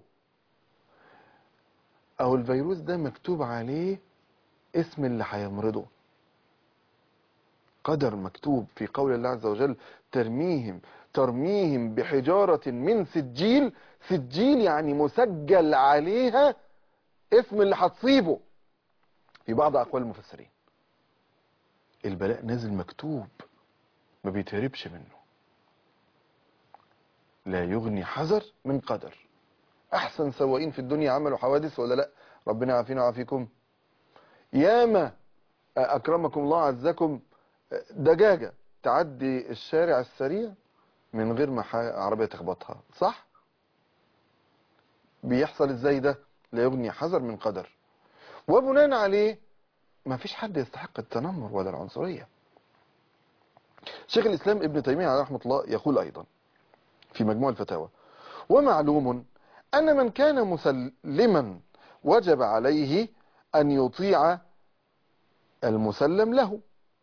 أو الفيروس ده مكتوب عليه اسم اللي هيمرضه، قدر مكتوب في قول الله عز وجل ترميهم ترميهم بحجارة من سجيل. سجيل يعني مسجل عليها اسم اللي هتصيبه. في بعض أقوال المفسرين البلاء نازل مكتوب، ما بيتهربش منه. لا يغني حذر من قدر. أحسن سواقين في الدنيا عملوا حوادث ولا لا؟ ربنا يعافينا ويعافيكم. ياما أكرمكم الله عزكم دجاجة تعدي الشارع السريع من غير ما عربية تخبطها، صح؟ بيحصل ازاي ده؟ لا يغني حذر من قدر. وبناء عليه ما فيش حد يستحق التنمر ولا العنصرية. شيخ الإسلام ابن تيمية عليه رحمة الله يقول أيضا في مجموع الفتاوى: ومعلوم أن من كان مسلما وجب عليه أن يطيع المسلم له.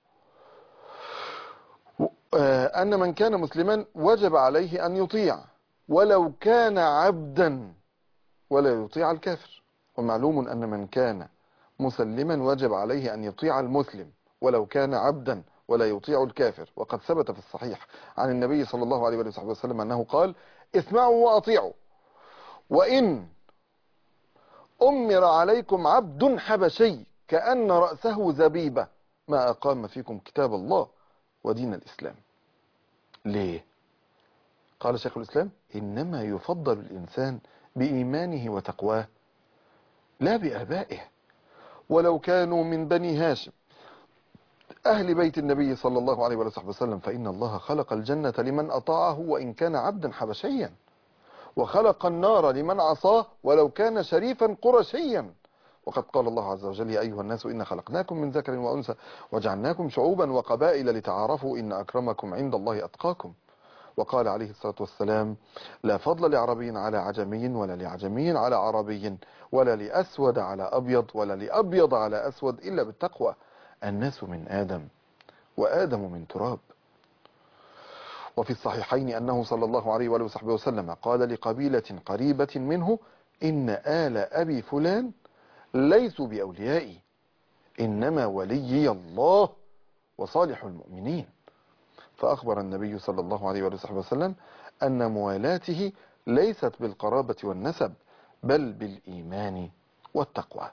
أن من كان مسلما وجب عليه أن يطيع ولو كان عبدا ولا يطيع الكافر. ومعلوم أن من كان مسلما وجب عليه أن يطيع المسلم ولو كان عبدا ولا يطيع الكافر. وقد ثبت في الصحيح عن النبي صلى الله عليه وسلم أنه قال: اسمعوا وأطيعوا، وإن أمر عليكم عبد حبشي كأن رأسه زبيبة ما أقام فيكم كتاب الله ودين الإسلام. ليه؟ قال شيخ الإسلام: إنما يفضل الإنسان بإيمانه وتقواه لا بآبائه، ولو كانوا من بني هاشم أهل بيت النبي صلى الله عليه وسلم، فإن الله خلق الجنة لمن أطاعه وإن كان عبدا حبشيا، وخلق النار لمن عصاه ولو كان شريفا قرشيا. وقد قال الله عز وجل: يا أيها الناس إنا خلقناكم من ذكر وأنثى وجعلناكم شعوبا وقبائل لتعارفوا إن أكرمكم عند الله أتقاكم. وقال عليه الصلاة والسلام: لا فضل لعربي على عجمي ولا لعجمي على عربي ولا لأسود على أبيض ولا لأبيض على أسود إلا بالتقوى. الناس من آدم وآدم من تراب. وفي الصحيحين أنه صلى الله عليه وآله وصحبه وسلم قال لقبيلة قريبة منه: إن آل أبي فلان ليسوا بأوليائي، إنما وليي الله وصالح المؤمنين. فأخبر النبي صلى الله عليه وآله وصحبه وسلم أن موالاته ليست بالقرابة والنسب بل بالإيمان والتقوى.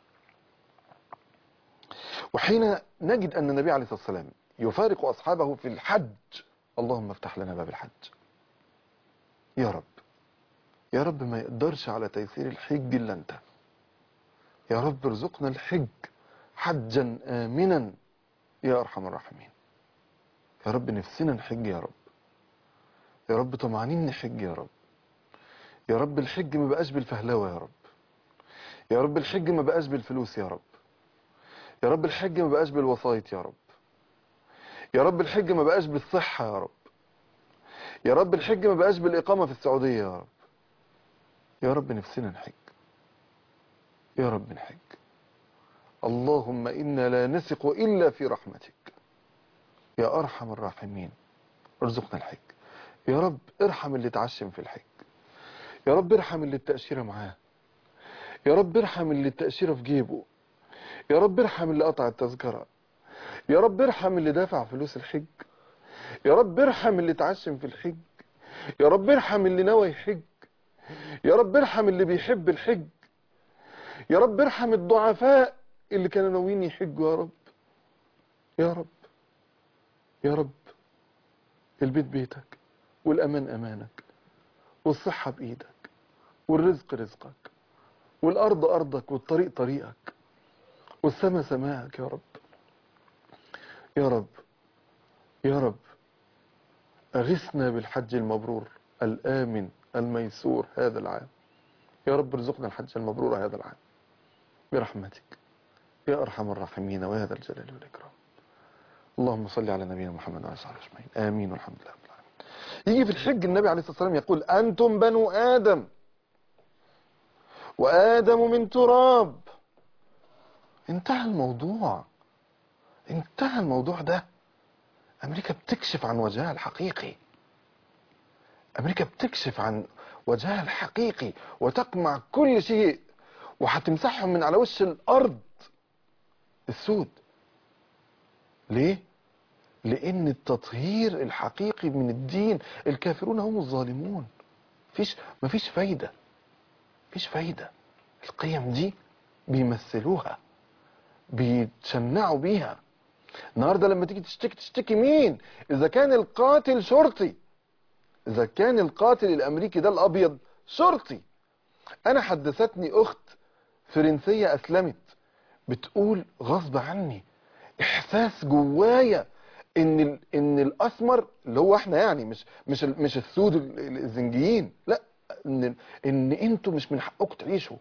وحين نجد أن النبي عليه الصلاة والسلام يفارق أصحابه في الحج، اللهم افتح لنا باب الحج يا رب. يا رب ما يقدرش على تيسير الحج إلا أنت. يا رب ارزقنا الحج حجا آمنا يا أرحم الراحمين. يا رب نفسنا نحج يا رب. يا رب طمعانين نحج يا رب. يا رب الحج ما بقاش بالفهلوة يا رب. يا رب الحج ما بقاش بالفلوس يا رب. يا رب الحج ما بقاش بالوسايط يا رب. يا رب الحج ما بقاش بالصحة يا رب. يا رب الحج ما بقاش بالإقامة في السعودية يا رب. يا رب نفسنا نحج. يا رب نحج. اللهم إنا لا نثق إلا في رحمتك يا أرحم الراحمين. ارزقنا الحج يا رب. ارحم اللي تعشم في الحج يا رب. ارحم اللي التأشيرة معاه يا رب. ارحم اللي التأشيرة في جيبه يا رب. ارحم اللي قطع التذكرة يا رب. ارحم اللي دافع فلوس الحج يا رب. ارحم اللي تعشم في الحج يا رب. ارحم اللي نوى يحج يا رب. ارحم اللي بيحب الحج يا رب. ارحم الضعفاء اللي كانوا ناويين يحجوا يا رب. يا رب يا رب. البيت بيتك والأمان أمانك والصحة بإيدك والرزق رزقك والأرض أرضك والطريق طريقك والسماء سماءك يا رب. يا رب يا رب أغثنا بالحج المبرور الآمن الميسور هذا العام. يا رب ارزقنا الحج المبرور هذا العام برحمتك يا أرحم الراحمين وهذا الجلال والإكرام. اللهم صل على نبينا محمد وعلى آله وصحبه أجمعين. آمين والحمد لله رب العالمين. يجي في الحج النبي عليه الصلاة والسلام يقول: أنتم بنو آدم وآدم من تراب. انتهى الموضوع. انتهى الموضوع ده. أمريكا بتكشف عن وجهها الحقيقي. أمريكا بتكشف عن وجهها الحقيقي وتقمع كل شيء وهتمسحهم من على وش الأرض السود. ليه؟ لان التطهير الحقيقي من الدين، الكافرون هم الظالمون. مفيش مفيش فايدة، مفيش فايدة. القيم دي بيمثلوها، بيتشنعوا بيها. النهاردة لما تيجي تشتكي، تشتكي مين؟ اذا كان القاتل شرطي، اذا كان القاتل الامريكي ده الابيض شرطي. انا حدثتني اخت فرنسية اسلمت، بتقول غصب عني احساس جوايا ان ال... ان الاسمر اللي هو احنا، يعني مش مش ال- مش السود ال- الزنجيين، لا، ان ان انتوا مش من حقكم تعيشوا.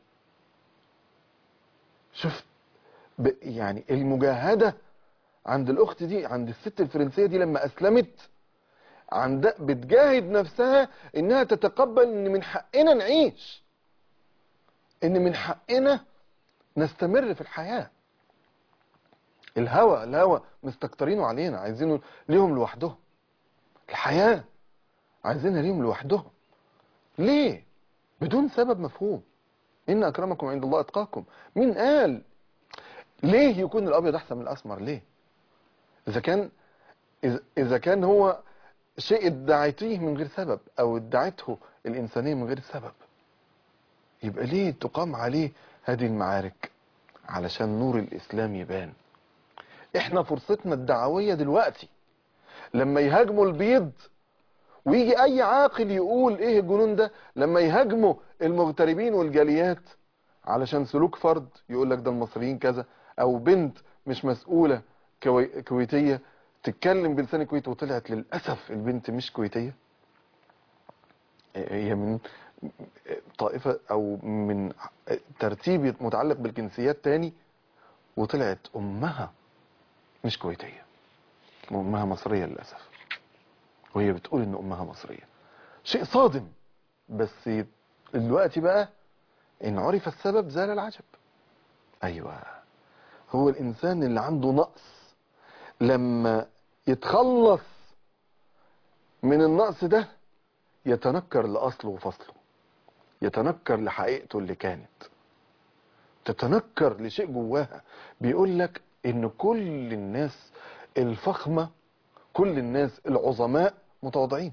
شفت ب... يعني المجاهدة عند الاخت دي، عند الست الفرنسية دي لما اسلمت، عند بتجاهد نفسها انها تتقبل ان من حقنا نعيش، ان من حقنا نستمر في الحياة. الهوى الهوى مستكترينه علينا، عايزينه ليهم لوحدهم. الحياة عايزينها ليهم لوحدهم. ليه؟ بدون سبب مفهوم. إن أكرمكم عند الله أتقاكم. مين قال ليه يكون الأبيض أحسن من الأسمر؟ ليه؟ إذا كان إذا إذا كان هو شيء ادعيتيه من غير سبب، أو ادعته الإنسانية من غير سبب، يبقى ليه تقام عليه هذه المعارك؟ علشان نور الإسلام يبان. إحنا فرصتنا الدعوية دلوقتي لما يهاجموا البيض، ويجي اي عاقل يقول ايه الجنون ده لما يهاجموا المغتربين والجاليات علشان سلوك فرد، يقول لك ده المصريين كذا، او بنت مش مسؤولة كوي... كويتية تتكلم بلسان الكويت، وطلعت للأسف البنت مش كويتية، هي من طائفة او من ترتيب متعلق بالجنسيات تاني، وطلعت امها مش كويتية، امها مصرية للأسف، وهي بتقول ان امها مصرية. شيء صادم. بس دلوقتي بقى ان عرف السبب زال العجب. ايوه، هو الانسان اللي عنده نقص لما يتخلص من النقص ده يتنكر لاصله وفصله، يتنكر لحقيقته اللي كانت، تتنكر لشيء جواها. بيقول لك ان كل الناس الفخمة، كل الناس العظماء متواضعين.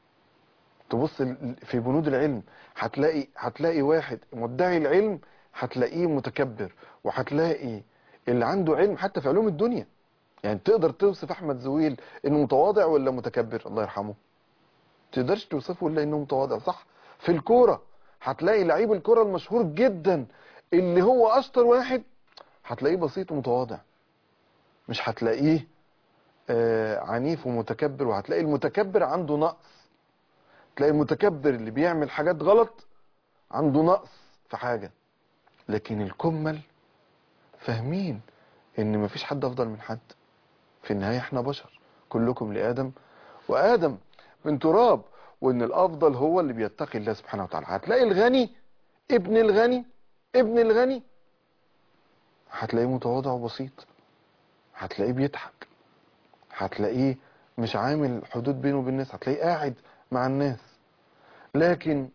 تبص في بنود العلم هتلاقي هتلاقي واحد مدعي العلم هتلاقيه متكبر، وهتلاقي اللي عنده علم حتى في علوم الدنيا. يعني تقدر توصف احمد زويل انه متواضع ولا متكبر؟ الله يرحمه، تقدرش توصفه الا انه متواضع، صح؟ في الكوره هتلاقي لعيب الكوره المشهور جدا اللي هو اشطر واحد هتلاقيه بسيط ومتواضع، مش هتلاقيه آه عنيف ومتكبر. وهتلاقي المتكبر عنده نقص، تلاقي المتكبر اللي بيعمل حاجات غلط عنده نقص في حاجة. لكن الكمل فاهمين ان مفيش حد افضل من حد، في النهاية احنا بشر، كلكم لآدم وآدم من تراب، وان الافضل هو اللي بيتقي الله سبحانه وتعالى. هتلاقي الغني ابن الغني ابن الغني هتلاقيه متواضع وبسيط، هتلاقيه بيضحك، هتلاقيه مش عامل حدود بينه وبين الناس، هتلاقيه قاعد مع الناس. لكن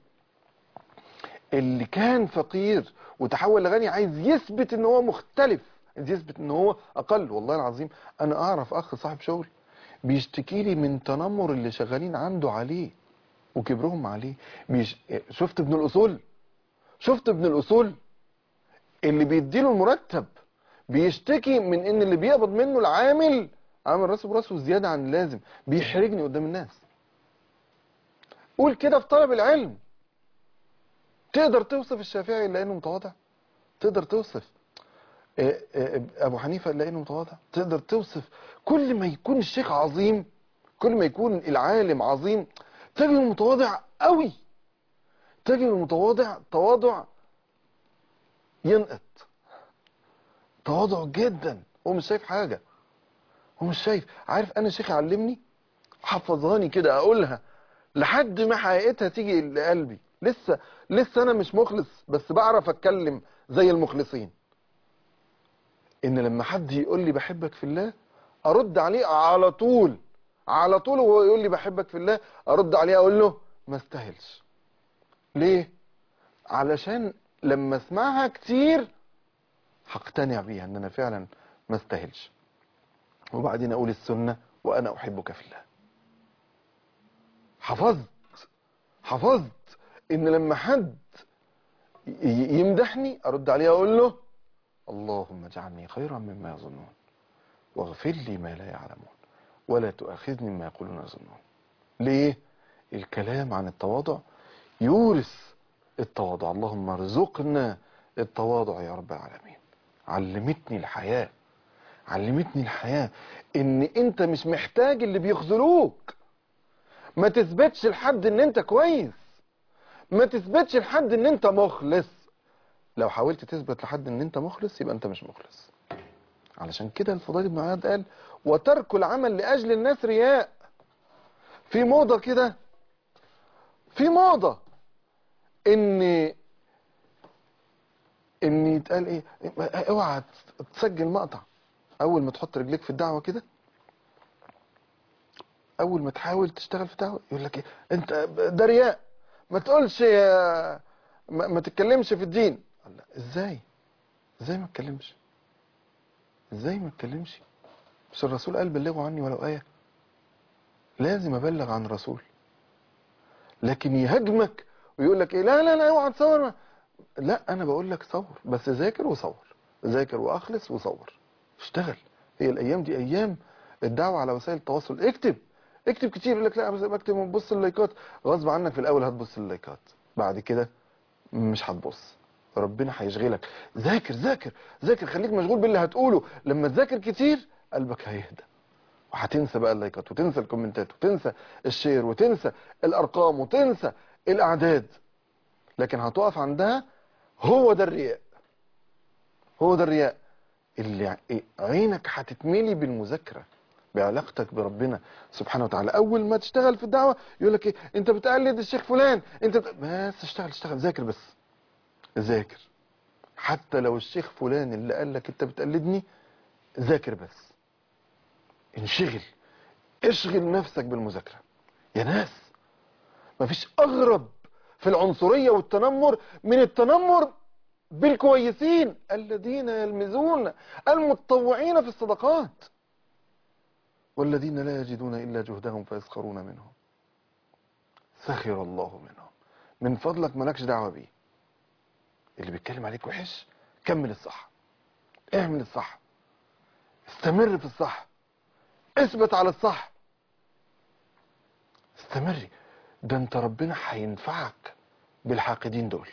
اللي كان فقير وتحول لغني عايز يثبت ان هو مختلف، عايز يثبت ان هو اقل. والله العظيم انا اعرف اخ صاحب شغل بيشتكي لي من تنمر اللي شغالين عنده عليه وكبرهم عليه. بيش... شفت ابن الاصول، شفت ابن الاصول اللي بيديله المرتب بيشتكي من ان اللي بيقبض منه العامل عامل راسه براسه زيادة عن اللازم، بيحرجني قدام الناس. قول كده في طلب العلم. تقدر توصف الشافعي الا انه متواضع؟ تقدر توصف ابو حنيفة الا انه متواضع؟ تقدر توصف؟ كل ما يكون الشيخ عظيم، كل ما يكون العالم عظيم، تجد المتواضع قوي، تجد المتواضع تواضع ينقط، تواضع جدا. هو مش شايف حاجة، هو مش شايف. عارف انا الشيخ علمني، حفظهاني كده اقولها لحد ما حقيقتها تيجي لقلبي. لسه لسه انا مش مخلص بس بعرف اتكلم زي المخلصين. ان لما حد يقول لي بحبك في الله ارد عليه على طول، على طول وهو يقول لي بحبك في الله ارد عليه اقول له ما استاهلش. ليه؟ علشان لما اسمعها كتير هقتنع بيها ان انا فعلا ما استاهلش. وبعدين اقول السنة وأنا أحبك في الله. حفظت حفظت إن لما حد يمدحني أرد عليه أقول له اللهم اجعلني خيرا مما يظنون واغفر لي ما لا يعلمون ولا تؤاخذني مما يقولون يظنون. ليه؟ الكلام عن التواضع يورث التواضع. اللهم ارزقنا التواضع يا رب العالمين. علمتني الحياة علمتني الحياة ان انت مش محتاج اللي بيخذلوك. ما تثبتش لحد ان انت كويس، ما تثبتش لحد ان انت مخلص. لو حاولت تثبت لحد ان انت مخلص يبقى انت مش مخلص. علشان كده الفضيل بن عياض قال وترك العمل لاجل الناس رياء. في موضة كده، في موضة ان ان يتقال ايه، اوعى تسجل مقطع اول ما تحط رجليك في الدعوة كده، اول ما تحاول تشتغل في الدعوة يقول لك ايه انت ده رياء، ما تقولش ما, ما تتكلمش في الدين. لا، ازاي ازاي ما اتكلمش ازاي ما اتكلمش مش الرسول قال بلغوا عني ولو آية؟ لازم ابلغ عن الرسول. لكن يهاجمك ويقول لك ايه لا لا لا اوعى تصور. لا، انا بقول لك صور، بس ذاكر وصور، ذاكر واخلص وصور، اشتغل. هي الايام دي ايام الدعوة على وسائل التواصل. اكتب اكتب كتير. يقول لك لا بس بكتب وبص اللايكات. غصب عنك في الاول هتبص اللايكات، بعد كده مش هتبص، ربنا هيشغلك. ذاكر ذاكر ذاكر، خليك مشغول باللي هتقوله. لما تذاكر كتير قلبك هيهدى، وهتنسى بقى اللايكات وتنسى الكومنتات وتنسى الشير وتنسى الارقام وتنسى الاعداد. لكن هتقف عندها. هو ده الرياء، هو ده الرياء اللي عينك هتتملي بالمذاكرة، بعلاقتك بربنا سبحانه وتعالى. اول ما تشتغل في الدعوة يقول لك ايه انت بتقلد الشيخ فلان، انت بت... بس اشتغل اشتغل ذاكر، بس ذاكر. حتى لو الشيخ فلان اللي قال لك انت بتقلدني، ذاكر بس، انشغل، اشغل نفسك بالمذاكرة. يا ناس، مفيش اغرب في العنصرية والتنمر من التنمر بالكويسين الذين يلمزون المتطوعين في الصدقات والذين لا يجدون إلا جهدهم فيسخرون منهم سخر الله منهم. من فضلك مالكش دعوة بيه. اللي بيتكلم عليك وحش كمل الصح، اعمل الصح، استمر في الصح، اثبت على الصح، استمري. ده انت ربنا هينفعك بالحاقدين دول.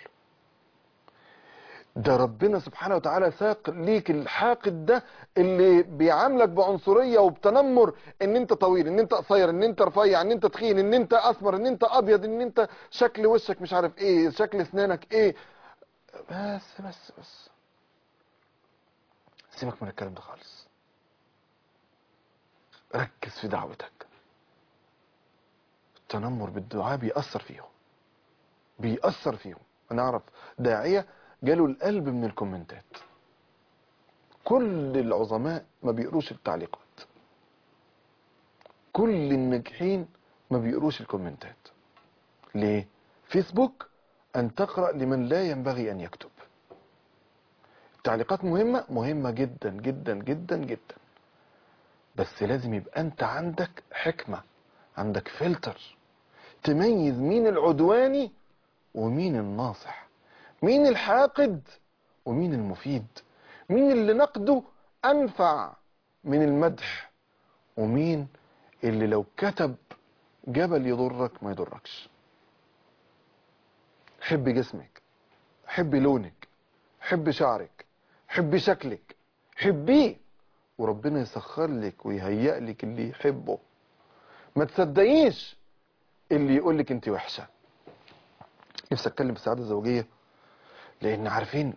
ده ربنا سبحانه وتعالى ساق ليك الحاقد ده اللي بيعاملك بعنصرية وبتنمر، ان انت طويل، ان انت قصير، ان انت رفيع، ان انت تخين، ان انت اسمر، ان انت ابيض، ان انت شكل وشك مش عارف ايه، شكل اسنانك ايه. بس بس بس سيبك من الكلام ده خالص. ركز في دعوتك. التنمر بالدعاء بيأثر فيهم، بيأثر فيهم. انا اعرف داعية جاله القلب من الكومنتات. كل العظماء ما بيقروش التعليقات، كل الناجحين ما بيقروش الكومنتات. ليه؟ فيسبوك ان تقرأ لمن لا ينبغي ان يكتب. التعليقات مهمة مهمة جدا جدا جدا جدا، بس لازم يبقى انت عندك حكمة، عندك فلتر، تميز مين العدواني ومين الناصح، مين الحاقد ومين المفيد، مين اللي نقده انفع من المدح، ومين اللي لو كتب جبل يضرك ما يضركش. حب جسمك، حب لونك، حب شعرك، حب شكلك، حبيه، وربنا يسخر لك ويهيئ لك اللي يحبه. ما تصدقيش اللي يقول لك انت وحشه. نفسي اتكلم في السعاده الزوجيه، لان عارفين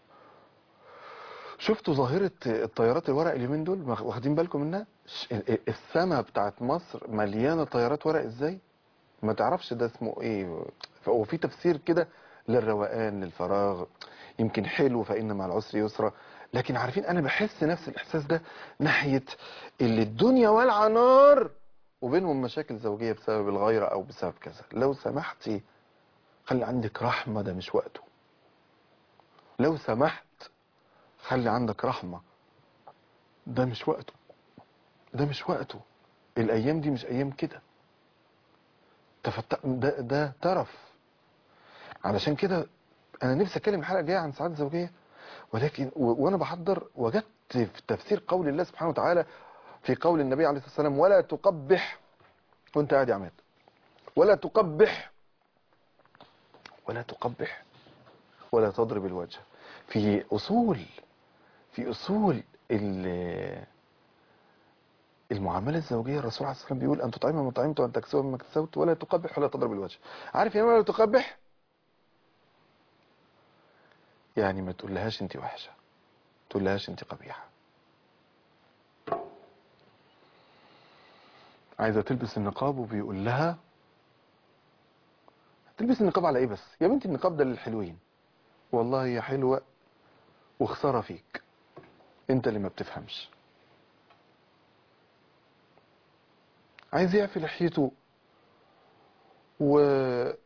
شفتوا ظاهره الطيارات الورق اليومين دول، واخدين بالكم منها؟ السما بتاعت مصر مليانه طيارات ورق ازاي؟ ما تعرفش ده اسمه ايه. هو في تفسير كده للروقان، للفراغ، يمكن حلو فإن مع العسر يسرا. لكن عارفين انا بحس نفس الاحساس ده ناحية اللي الدنيا والعه نار وبينهم مشاكل زوجية بسبب الغيرة او بسبب كذا. لو سمحتي خلي عندك رحمة، ده مش وقته. لو سمحت خلي عندك رحمة، ده مش وقته، ده مش وقته. الايام دي مش ايام كده. تفت... ده ده ترف. علشان كده انا نفسي اتكلم الحلقه الجايه عن السعاده الزوجيه، ولكن و... وانا بحضر وجدت في تفسير قول الله سبحانه وتعالى في قول النبي عليه الصلاه والسلام: ولا تقبح، وانت قاعد يا عماد، ولا تقبح ولا تقبح ولا تضرب الوجه. في اصول في اصول المعامله الزوجيه الرسول عليه الصلاه والسلام بيقول: ان تطعم ما طعمت وان تكسو ما كسوت ولا تقبح ولا تضرب الوجه. عارف يعني ولا تقبح؟ يعني ما تقولهاش انت وحشه، ما تقولهاش انت قبيحه. عايزه تلبس النقاب وبيقول لها: تلبس النقاب على ايه بس يا بنتي؟ النقاب ده للحلوين. والله يا حلوه وخساره فيك، انت اللي ما بتفهمش. عايز يعفي لحيته وبتمنعه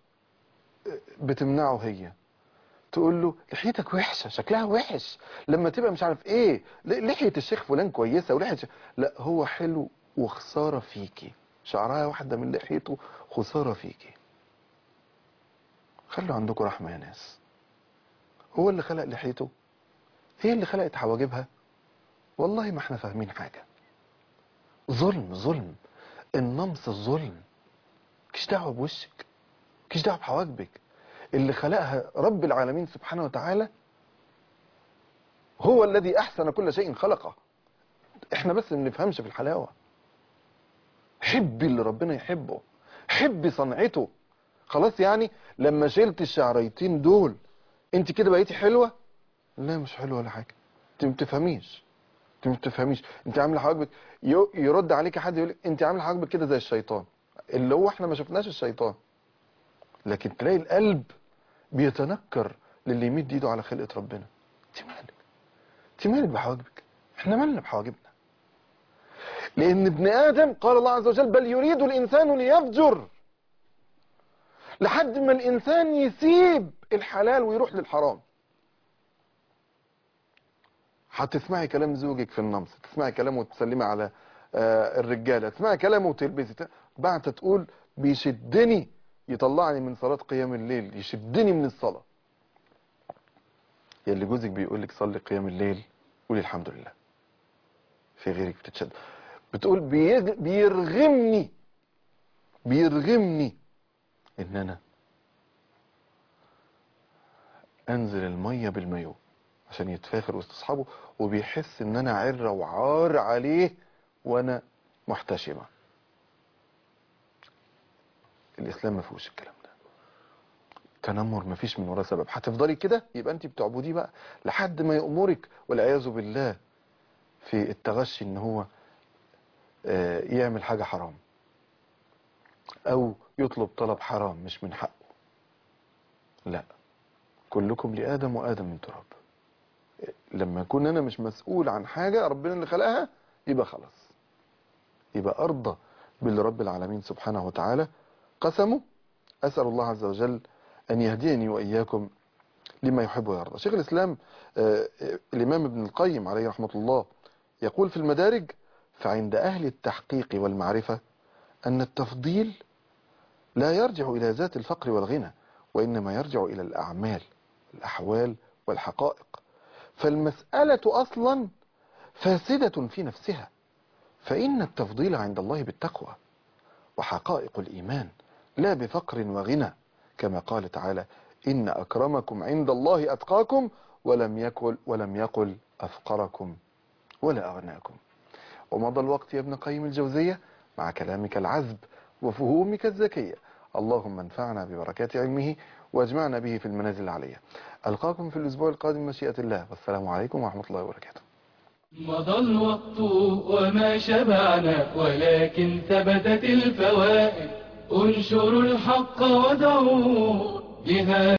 هي، تقول له: لحيتك وحشه، شكلها وحش لما تبقى مش عارف ايه، لحيه الشيخ فلان كويسه ولحيه الشيخ... لا، هو حلو وخساره فيكي، شعرها واحده من لحيته خساره فيكي. خلوا عندكم رحمه يا ناس. هو اللي خلق لحيته، هي اللي خلقت حواجبها. والله ما احنا فاهمين حاجه. ظلم ظلم، النمص الظلم. مكيش دعوه بوشك، مكيش دعوه بحواجبك. اللي خلقها رب العالمين سبحانه وتعالى، هو الذي احسن كل شيء خلقه. احنا بس ما بنفهمش في الحلاوه. حبي اللي ربنا يحبه، حبي صنعته. خلاص يعني لما شلت الشعريتين دول انت كده بقيتي حلوه؟ لا، مش حلوه ولا حاجه. انت ما بتفهميش، انت ما بتفهميش. انت عامله حواجبك، يرد عليك حد يقول لك: انت عامله حواجبك كده زي الشيطان. اللي هو احنا ما شفناش الشيطان، لكن تلاقي القلب بيتنكر للي يمد ايده على خلقه ربنا. انت مالك؟ انت مالك بحواجبك؟ احنا مالنا بحواجبنا؟ لان ابن ادم قال الله عز وجل: بل يريد الانسان ليفجر. لحد ما الانسان يسيب الحلال ويروح للحرام. هتسمعي كلام زوجك في النمس، تسمعي كلامه وتسلمي على آه الرجاله، تسمعي كلامه وتلبسي، بعد تقول: بيشدني، يطلعني من صلاه قيام الليل، يشدني من الصلاه. يا اللي جوزك بيقول لك صلي قيام الليل، قولي الحمد لله. في غيرك بتتشد، بتقول: بيرغمني بيرغمني ان انا انزل الميه بالمايو عشان يتفاخر وسط اصحابه، وبيحس ان انا عره وعار عليه وانا محتشمه. الاسلام ما فيهوش الكلام ده. تنمر ما فيش من وراه سبب. هتفضلي كده يبقى انت بتعبديه بقى لحد ما يأمرك والعياذ بالله في التغشي ان هو يعمل حاجه حرام او يطلب طلب حرام مش من حقه. لا، كلكم لآدم وآدم من تراب. لما اكون انا مش مسؤول عن حاجه ربنا اللي خلقها، يبقى خلاص، يبقى ارضى باللي رب العالمين سبحانه وتعالى قسمه. اسال الله عز وجل ان يهديني واياكم لما يحب ويرضى. شيخ الاسلام آه الامام ابن القيم عليه رحمه الله يقول في المدارج: فعند اهل التحقيق والمعرفه ان التفضيل لا يرجع الى ذات الفقر والغنى، وانما يرجع الى الاعمال، الاحوال والحقائق. فالمسألة أصلا فاسدة في نفسها، فإن التفضيل عند الله بالتقوى وحقائق الإيمان، لا بفقر وغنى، كما قال تعالى: إن أكرمكم عند الله أتقاكم، ولم يقل ولم يقل أفقركم ولا أغناكم. ومضى الوقت يا ابن قيم الجوزية مع كلامك العذب وفهومك الذكية. اللهم انفعنا ببركات علمه واجمعنا به في المنازل العلية. ألقاكم في الأسبوع القادم مشيئة الله، والسلام عليكم ورحمة الله وبركاته. مضى الوقت وما شبعنا، ولكن ثبتت الفوائد. انشروا الحق ودعوا لها